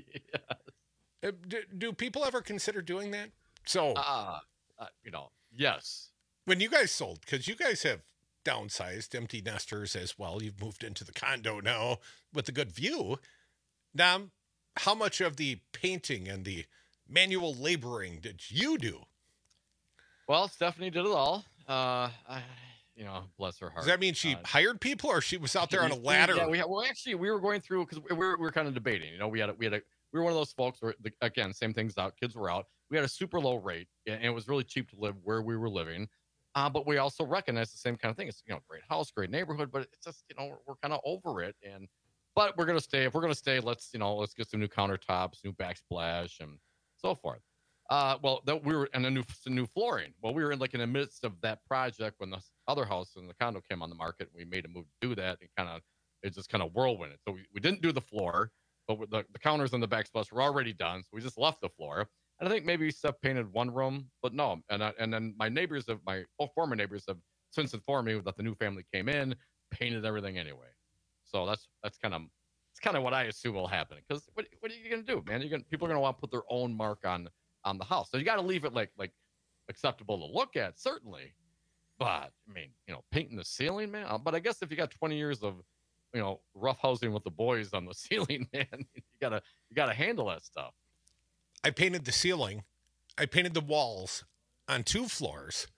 do, do people ever consider doing that? So, uh, uh, you know, yes. When you guys sold, because you guys have downsized, empty nesters as well. You've moved into the condo now with a good view. Now, how much of the painting and the manual laboring did you do? Well, Stephanie did it all. Uh, I, you know, bless her heart. Does that mean she uh, hired people, or she was out there on a ladder? Yeah, we had, well, actually, we were going through because we were we were kind of debating. You know, we had a, we had a we were one of those folks where the, again, same things out. Kids were out. We had a super low rate, and it was really cheap to live where we were living. Uh, but we also recognize the same kind of thing. It's, you know, great house, great neighborhood, but it's just, you know, we're, we're kind of over it. And but we're gonna stay. If we're gonna stay, let's you know, let's get some new countertops, new backsplash, and so forth. Uh, well, that we were in a new new flooring. Well, we were in like in the midst of that project when the other house and the condo came on the market. We made a move to do that, and kind of it just kind of whirlwinded. So we, we didn't do the floor, but the, the counters and the backsplash were already done. So we just left the floor. And I think maybe Steph painted one room, but no. And I, and then my neighbors have my oh, former neighbors have since informed me that the new family came in, painted everything anyway. So that's that's kind of it's kind of what I assume will happen. Because what what are you gonna do, man? You're gonna people are gonna want to put their own mark on. on the house. So you got to leave it like like acceptable to look at, certainly. But I mean, you know, painting the ceiling, man. But I guess if you got twenty years of, you know, rough housing with the boys on the ceiling, man, you gotta you gotta handle that stuff. I painted the ceiling. I painted the walls on two floors.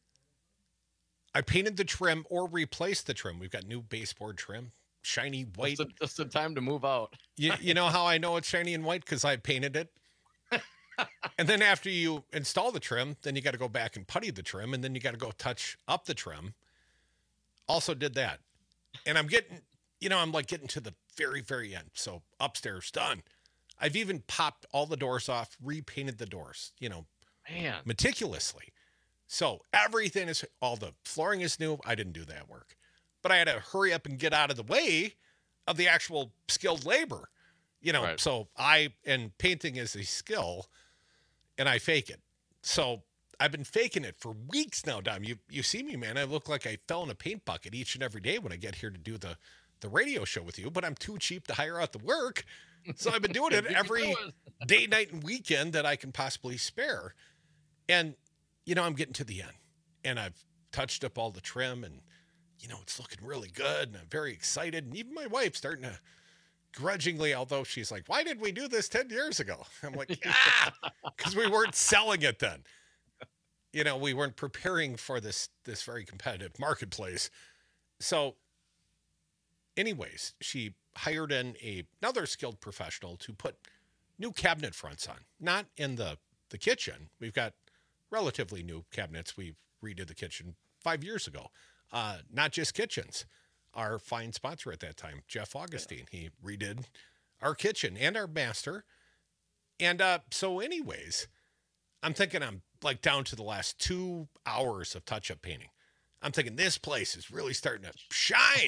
I painted the trim or replaced the trim. We've got new baseboard trim, shiny white. Just, a, just in time to move out. you, you know how I know it's shiny and white? Because I painted it. And then after you install the trim, then you got to go back and putty the trim, and then you got to go touch up the trim. Also did that. And I'm getting, you know, I'm like getting to the very, very end. So upstairs, done. I've even popped all the doors off, repainted the doors, you know, man, meticulously. So everything is, all the flooring is new. I didn't do that work. But I had to hurry up and get out of the way of the actual skilled labor. You know, right. So I, and painting is a skill, and I fake it. So I've been faking it for weeks now, Dom. You you see me, man. I look like I fell in a paint bucket each and every day when I get here to do the, the radio show with you, but I'm too cheap to hire out the work. So I've been doing it every day, night, and weekend that I can possibly spare. And, you know, I'm getting to the end, and I've touched up all the trim, and, you know, it's looking really good, and I'm very excited. And even my wife's starting to grudgingly, although she's like, why did we do this ten years ago? I'm like, ah, because we weren't selling it then. You know, we weren't preparing for this, this very competitive marketplace. So anyways, she hired in a, another skilled professional to put new cabinet fronts on, not in the, the kitchen. We've got relatively new cabinets. We redid the kitchen five years ago. Uh, not just kitchens. Our fine sponsor at that time, Jeff Augustine, yeah. He redid our kitchen and our master. And uh, so anyways, I'm thinking I'm like down to the last two hours of touch-up painting. I'm thinking this place is really starting to shine.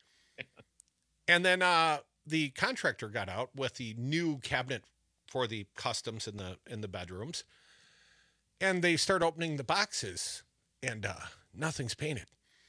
And then uh, the contractor got out with the new cabinet for the customs in the in the bedrooms. And they start opening the boxes, and uh, nothing's painted.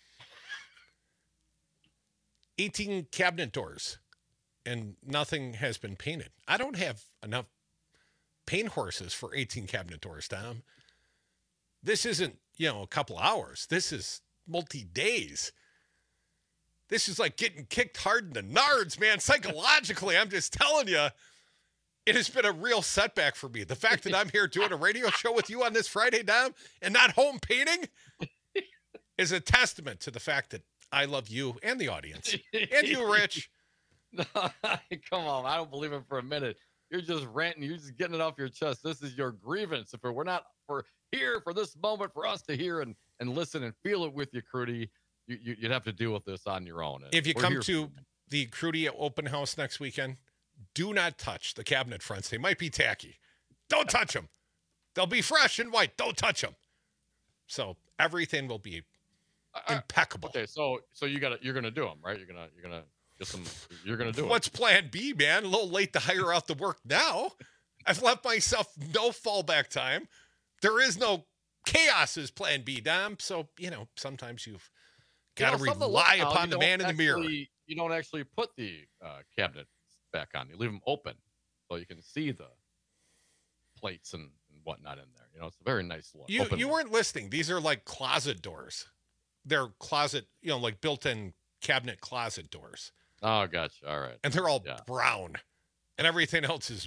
eighteen cabinet doors, and nothing has been painted. I don't have enough paint horses for eighteen cabinet doors, Tom. This isn't, you know, a couple hours. This is multi-days. This is like getting kicked hard in the nards, man. Psychologically, I'm just telling you, it has been a real setback for me. The fact that I'm here doing a radio show with you on this Friday, Dom, and not home painting is a testament to the fact that I love you and the audience. And you, Rich. No, come on. I don't believe it for a minute. You're just ranting. You're just getting it off your chest. This is your grievance. If we're not for here for this moment for us to hear and, and listen and feel it with you, Crudy, you, you, you'd have to deal with this on your own. And if you come to the Crudy open house next weekend, do not touch the cabinet fronts. They might be tacky. Don't touch them. They'll be fresh and white. Don't touch them. So everything will be impeccable. Okay, so so you got you're gonna do them, right? You're gonna you're gonna get some. You're gonna do it. What's Plan B, man? A little late to hire out the work now. I've left myself no fallback time. There is no chaos as Plan B, Dom. So you know sometimes you've got to you know, rely now, upon the man in the mirror. You don't actually put the uh, cabinet back on. You leave them open so you can see the plates and, and whatnot in there. You know, it's a very nice look. You you weren't listening. These are like closet doors. They're closet, you know, like built-in cabinet closet doors. Oh, gotcha. All right. And they're all yeah. brown. And everything else is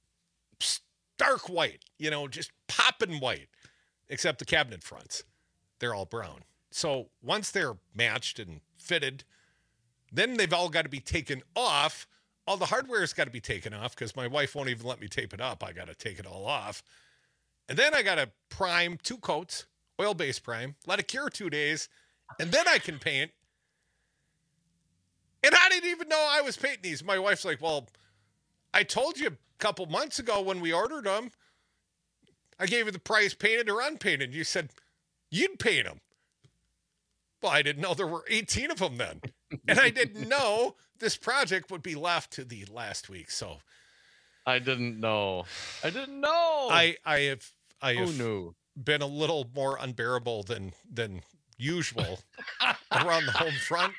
stark white, you know, just popping white, except the cabinet fronts. They're all brown. So once they're matched and fitted, then they've all got to be taken off. All the hardware's got to be taken off because my wife won't even let me tape it up. I got to take it all off. And then I got to prime two coats, oil-based prime, let it cure two days, and then I can paint. And I didn't even know I was painting these. My wife's like, well, I told you a couple months ago when we ordered them, I gave you the price, painted or unpainted. You said you'd paint them. Well, I didn't know there were eighteen of them then. And I didn't know this project would be left to the last week. So I didn't know. I didn't know. I, I have, I Who have knew? been a little more unbearable than, than usual around the home front.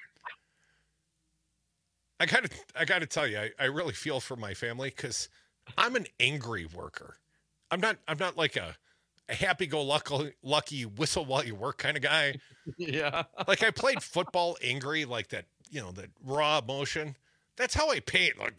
I gotta, I gotta tell you, I, I really feel for my family because I'm an angry worker. I'm not, I'm not like a, a happy-go-lucky lucky whistle while you work kind of guy. Yeah. Like I played football angry, like that, you know, that raw emotion. That's how I paint. Like,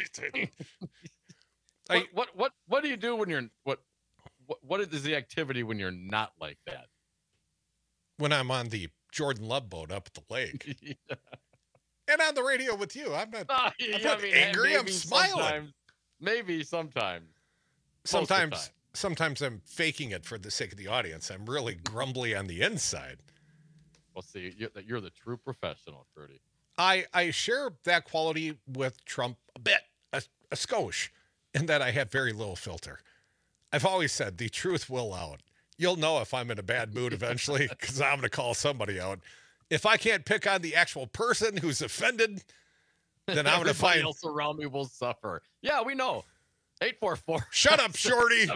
I, what, what, what, what do you do when you're, what, what, what is the activity when you're not like that? When I'm on the Jordan Love boat up at the lake. Yeah. And on the radio with you. I'm not, uh, I'm yeah, not I mean, angry. I'm smiling. Sometimes, maybe sometimes. Sometimes. Sometimes I'm faking it for the sake of the audience. I'm really grumbly on the inside. Well, see, you're, you're the true professional, Trudy. I, I share that quality with Trump a bit, a, a skosh, in that I have very little filter. I've always said the truth will out. You'll know if I'm in a bad mood eventually because I'm going to call somebody out. If I can't pick on the actual person who's offended, then I'm going to find... Everybody else around me will suffer. Yeah, we know. eight four four. Shut up, Shorty.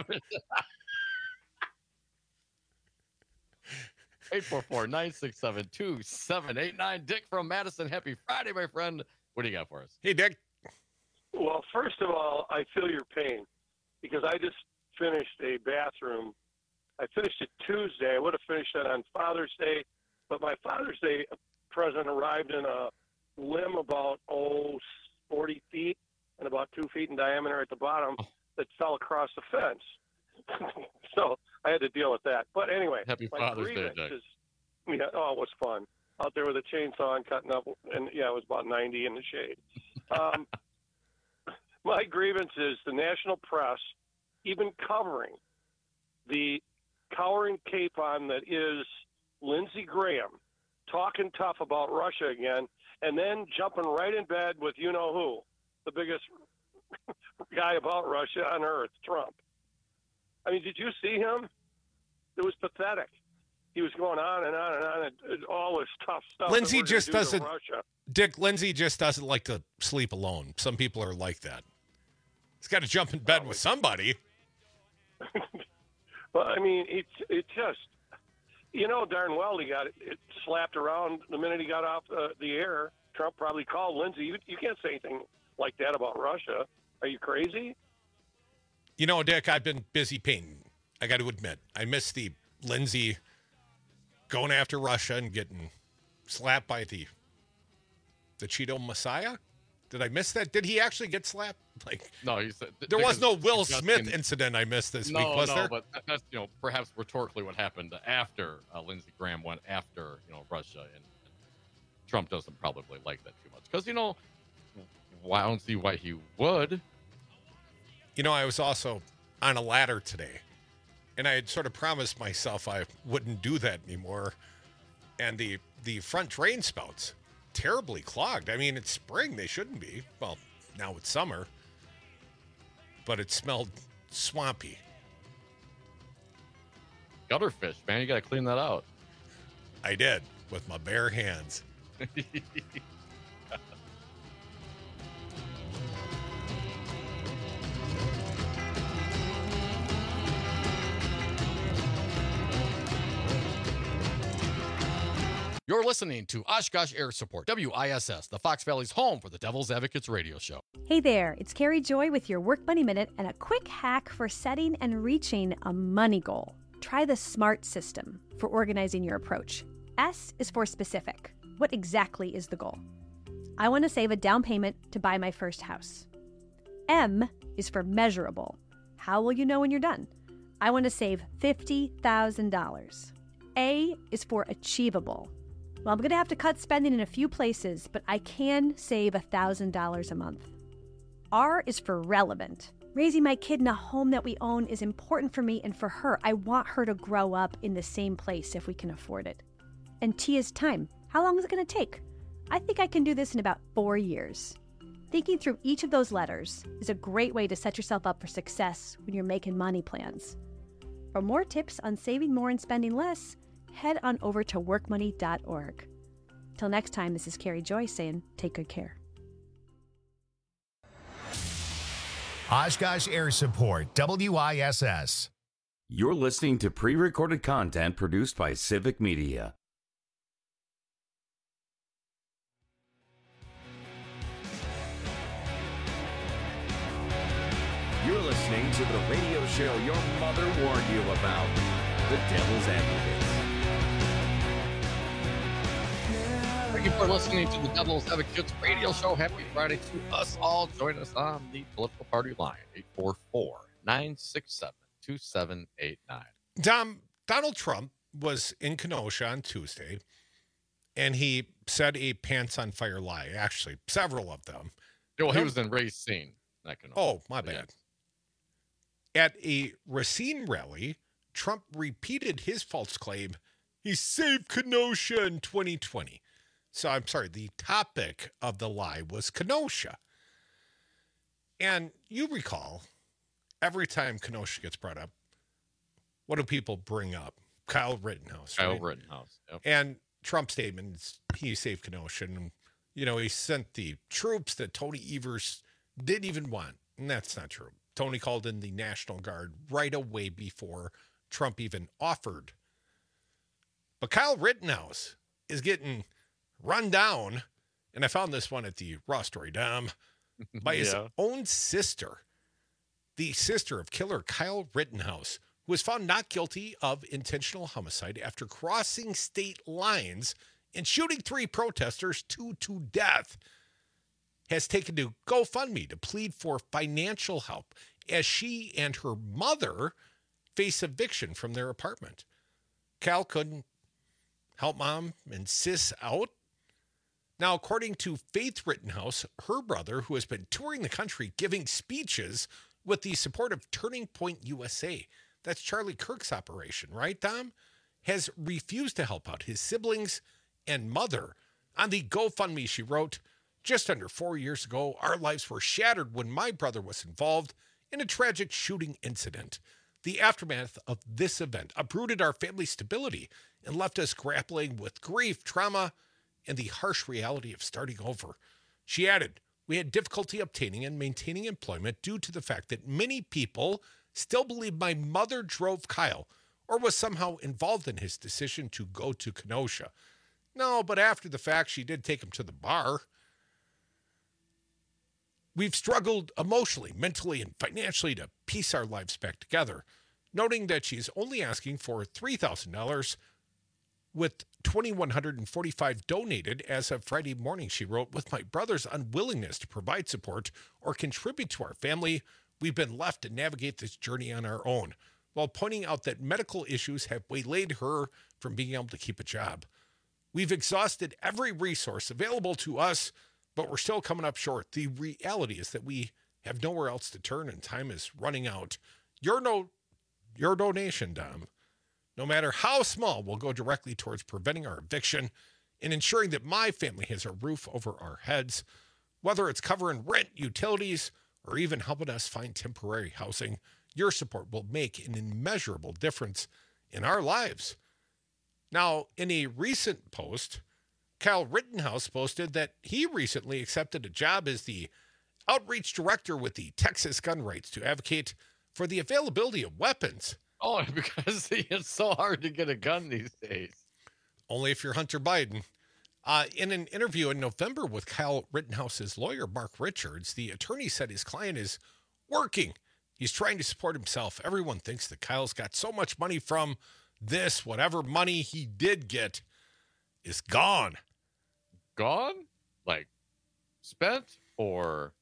eight four four, nine six seven, two seven eight nine. Dick from Madison. Happy Friday, my friend. What do you got for us? Hey, Dick. Well, first of all, I feel your pain because I just finished a bathroom. I finished it Tuesday. I would have finished it on Father's Day, but my Father's Day present arrived in a limb about, oh, forty feet. And about two feet in diameter at the bottom that fell across the fence. So I had to deal with that. But anyway, Happy my Father's Day, grievance Dick. is, yeah, oh, it was fun. Out there with a chainsaw and cutting up, and yeah, it was about ninety in the shade. Um, my grievance is the national press even covering the cowering capon that is Lindsey Graham talking tough about Russia again, and then jumping right in bed with you-know-who. The biggest guy about Russia on earth, Trump. I mean, did you see him? It was pathetic. He was going on and on and on and, and all this tough stuff. Lindsey just do doesn't. Russia. Dick, Lindsey just doesn't like to sleep alone. Some people are like that. He's got to jump in bed oh, with somebody. Well, I mean, it's it just, you know, darn well he got it, it slapped around the minute he got off uh, the air. Trump probably called Lindsey. You, you can't say anything like that about Russia. Are you crazy? You know, Dick, I've been busy painting. I got to admit, I missed the Lindsey going after Russia and getting slapped by the the Cheeto Messiah. Did I miss that? Did he actually get slapped? Like, no, he said there was no Will Smith incident I missed this no, week, was no, there? But that's, you know, perhaps rhetorically what happened after uh, Lindsey Graham went after, you know, Russia, and, and Trump doesn't probably like that too much because, you know, well, I don't see why he would. You know, I was also on a ladder today, and I had sort of promised myself I wouldn't do that anymore. And the the front drain spouts, terribly clogged. I mean, it's spring. They shouldn't be. Well, now it's summer. But it smelled swampy. Gutterfish, man. You got to clean that out. I did, with my bare hands. You're listening to Oshkosh Air Support, W I S S, the Fox Valley's home for the Devil's Advocates radio show. Hey there, it's Carrie Joy with your Work Money Minute and a quick hack for setting and reaching a money goal. Try the SMART system for organizing your approach. S is for specific. What exactly is the goal? I want to save a down payment to buy my first house. M is for measurable. How will you know when you're done? I want to save fifty thousand dollars. A is for achievable. Well, I'm going to have to cut spending in a few places, but I can save one thousand dollars a month. R is for relevant. Raising my kid in a home that we own is important for me and for her. I want her to grow up in the same place if we can afford it. And T is time. How long is it going to take? I think I can do this in about four years. Thinking through each of those letters is a great way to set yourself up for success when you're making money plans. For more tips on saving more and spending less, head on over to work money dot org. Till next time, this is Carrie Joy saying, take good care. Oshkosh Air Support, W I S S. You're listening to pre-recorded content produced by Civic Media. You're listening to the radio show your mother warned you about, The Devil's Advocates. Thank you for listening to the Devil's Advocates radio show. Happy Friday to us all. Join us on the political party line, eight four four, nine six seven, two seven eight nine. Dom, Donald Trump was in Kenosha on Tuesday, and he said a pants on fire lie. Actually, several of them. Well, he was in Racine, not Kenosha. Oh, my bad. Yeah. At a Racine rally, Trump repeated his false claim he saved Kenosha in twenty twenty. So I'm sorry, the topic of the lie was Kenosha. And you recall, every time Kenosha gets brought up, what do people bring up? Kyle Rittenhouse. Kyle right? Rittenhouse. Yep. And Trump's statements, he saved Kenosha. And, you know, he sent the troops that Tony Evers didn't even want. And that's not true. Tony called in the National Guard right away before Trump even offered. But Kyle Rittenhouse is getting run down, and I found this one at the Raw Story Dom, by his Yeah. own sister, the sister of killer Kyle Rittenhouse, who was found not guilty of intentional homicide after crossing state lines and shooting three protesters, two to death, has taken to GoFundMe to plead for financial help as she and her mother face eviction from their apartment. Cal couldn't help mom and sis out. Now, according to Faith Rittenhouse, her brother, who has been touring the country giving speeches with the support of Turning Point U S A, that's Charlie Kirk's operation, right, Tom, has refused to help out his siblings and mother. On the GoFundMe, she wrote, just under four years ago, our lives were shattered when my brother was involved in a tragic shooting incident. The aftermath of this event uprooted our family stability and left us grappling with grief, trauma, and the harsh reality of starting over. She added, we had difficulty obtaining and maintaining employment due to the fact that many people still believe my mother drove Kyle or was somehow involved in his decision to go to Kenosha. No, but after the fact, she did take him to the bar. We've struggled emotionally, mentally, and financially to piece our lives back together, noting that she's only asking for three thousand dollars with two thousand one hundred forty-five donated as of Friday morning. She wrote, with my brother's unwillingness to provide support or contribute to our family, we've been left to navigate this journey on our own, while pointing out that medical issues have waylaid her from being able to keep a job. We've exhausted every resource available to us, but we're still coming up short. The reality is that we have nowhere else to turn and time is running out. Your no, your donation, Dom, no matter how small, will go directly towards preventing our eviction and ensuring that my family has a roof over our heads, whether it's covering rent, utilities, or even helping us find temporary housing. Your support will make an immeasurable difference in our lives. Now, in a recent post, Kyle Rittenhouse posted that he recently accepted a job as the outreach director with the Texas Gun Rights to advocate for the availability of weapons. Oh, because it's so hard to get a gun these days. Only if you're Hunter Biden. Uh, in an interview in November with Kyle Rittenhouse's lawyer, Mark Richards, the attorney said his client is working. He's trying to support himself. Everyone thinks that Kyle's got so much money from this. Whatever money he did get is gone. Gone? Like spent or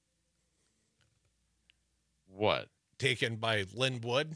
what? Taken by Lynn Wood.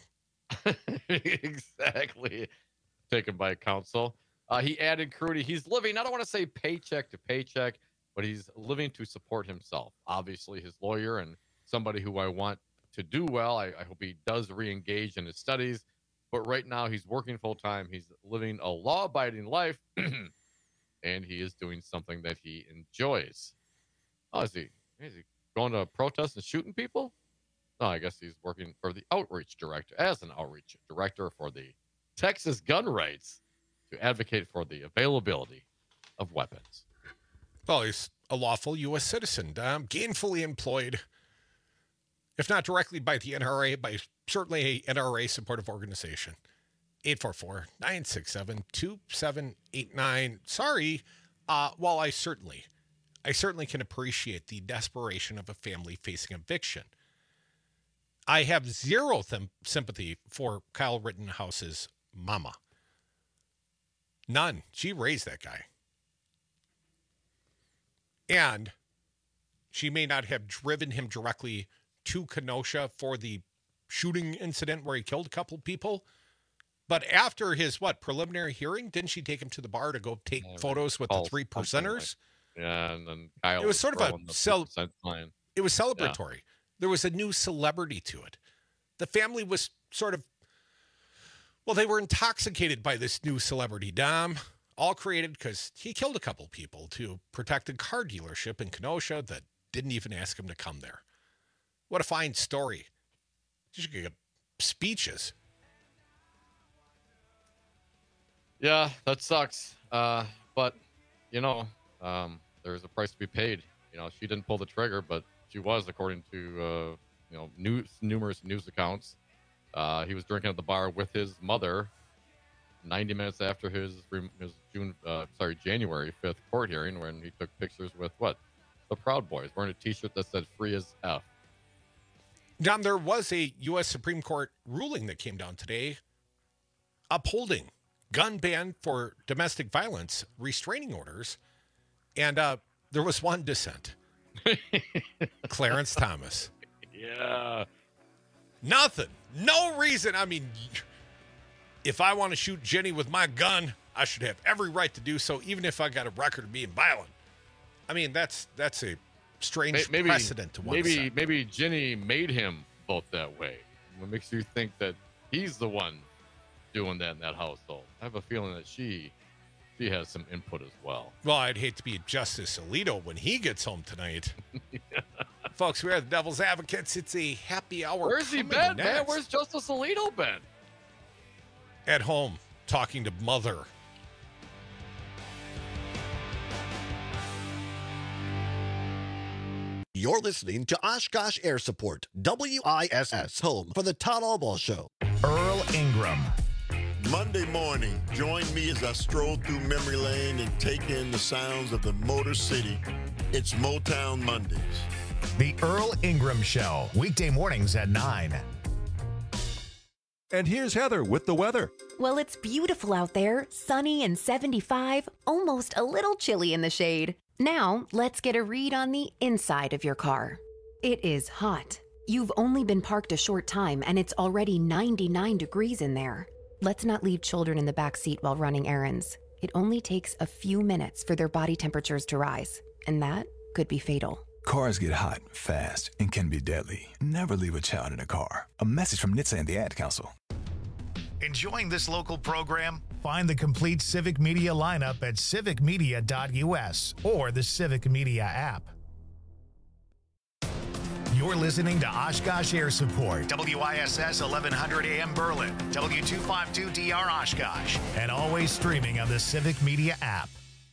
Exactly. Taken by counsel. Uh, he added, Crudy, he's living, I don't want to say paycheck to paycheck, but he's living to support himself. Obviously, his lawyer and somebody who I want to do well. I, I hope he does re-engage in his studies. But right now, he's working full-time. He's living a law-abiding life, and he is doing something that he enjoys. Oh, is he, is he going to protest and shooting people? No, I guess he's working for the outreach director, as an outreach director for the Texas gun rights to advocate for the availability of weapons. Well, he's a lawful U S citizen, um, gainfully employed, if not directly by the N R A, by certainly a N R A supportive organization. eight four four, nine six seven, two seven eight nine. Sorry, uh, while I certainly, I certainly can appreciate the desperation of a family facing eviction, I have zero th- sympathy for Kyle Rittenhouse's mama. None. She raised that guy. And she may not have driven him directly to Kenosha for the shooting incident where he killed a couple people. But after his, what, preliminary hearing, didn't she take him to the bar to go take yeah, photos with the three percenters? Like, yeah, and then Kyle it was, was sort of a cel- line. It was celebratory. Yeah. There was a new celebrity to it. The family was sort of, well, they were intoxicated by this new celebrity, Dom. All created because he killed a couple people to protect a car dealership in Kenosha that didn't even ask him to come there. What a fine story. You should get speeches. Yeah, that sucks. Uh, but, you know, um, there's a price to be paid. You know, she didn't pull the trigger, but she was, according to, uh, you know, news, numerous news accounts. Uh, he was drinking at the bar with his mother ninety minutes after his his June, uh, sorry, January fifth court hearing, when he took pictures with what? The Proud Boys, wearing a T-shirt that said "Free as F." John, there was a U S Supreme Court ruling that came down today upholding gun ban for domestic violence restraining orders, and uh, there was one dissent. Clarence Thomas. Yeah. Nothing. No reason. I mean, if I want to shoot Jenny with my gun, I should have every right to do so, even if I got a record of being violent. I mean, that's that's a strange maybe, precedent to one Maybe side. maybe Jenny made him vote that way. What makes you think that he's the one doing that in that household? I have a feeling that she she has some input as well. Well, I'd hate to be Justice Alito when he gets home tonight. Yeah. Folks, we are the Devil's Advocates. It's a happy hour. Where's he been, next. man? Where's Justice Alito been? At home, talking to mother. You're listening to Oshkosh Air Support, W I S S, home for the Todd Albaugh Show. Earl Ingram. Monday morning, join me as I stroll through memory lane and take in the sounds of the Motor City. It's Motown Mondays. The Earl Ingram Show, weekday mornings at nine. And here's Heather with the weather. Well, it's beautiful out there, sunny and seventy-five, almost a little chilly in the shade. Now, let's get a read on the inside of your car. It is hot. You've only been parked a short time and it's already ninety-nine degrees in there. Let's not leave children in the back seat while running errands. It only takes a few minutes for their body temperatures to rise, and that could be fatal. Cars get hot, fast, and can be deadly. Never leave a child in a car. A message from N H T S A and the Ad Council. Enjoying this local program? Find the complete Civic Media lineup at civic media dot U S or the Civic Media app. You're listening to Oshkosh Air Support, W I S S eleven hundred A M Berlin, W two fifty-two D R Oshkosh, and always streaming on the Civic Media app.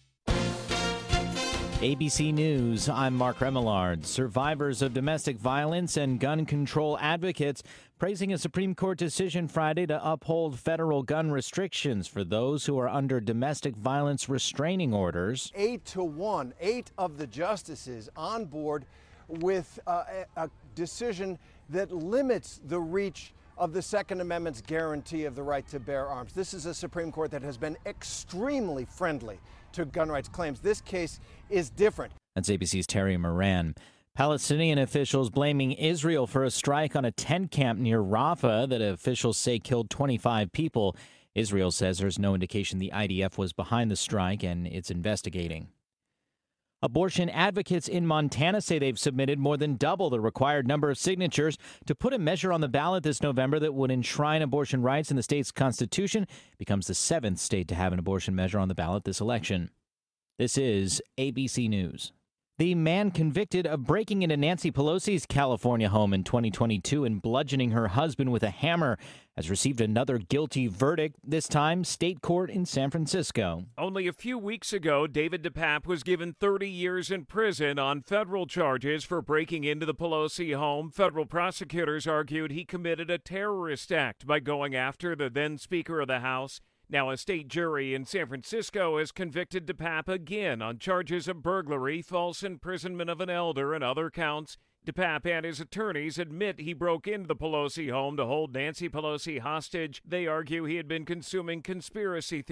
A B C News, I'm Mark Remillard. Survivors of domestic violence and gun control advocates praising a Supreme Court decision Friday to uphold federal gun restrictions for those who are under domestic violence restraining orders. Eight to one, eight of the justices on board with uh, a, a decision that limits the reach of the Second Amendment's guarantee of the right to bear arms. This is a Supreme Court that has been extremely friendly to gun rights claims. This case is different. That's A B C's Terry Moran. Palestinian officials blaming Israel for a strike on a tent camp near Rafah that officials say killed twenty-five people. Israel says there's no indication the I D F was behind the strike, and it's investigating. Abortion advocates in Montana say they've submitted more than double the required number of signatures to put a measure on the ballot this November that would enshrine abortion rights in the state's constitution. It becomes the seventh state to have an abortion measure on the ballot this election. This is A B C News. The man convicted of breaking into Nancy Pelosi's California home in twenty twenty-two and bludgeoning her husband with a hammer has received another guilty verdict, this time state court in San Francisco. Only a few weeks ago, David DePape was given thirty years in prison on federal charges for breaking into the Pelosi home. Federal prosecutors argued he committed a terrorist act by going after the then Speaker of the House. Now, a state jury in San Francisco has convicted DePape again on charges of burglary, false imprisonment of an elder, and other counts. DePape and his attorneys admit he broke into the Pelosi home to hold Nancy Pelosi hostage. They argue he had been consuming conspiracy theories.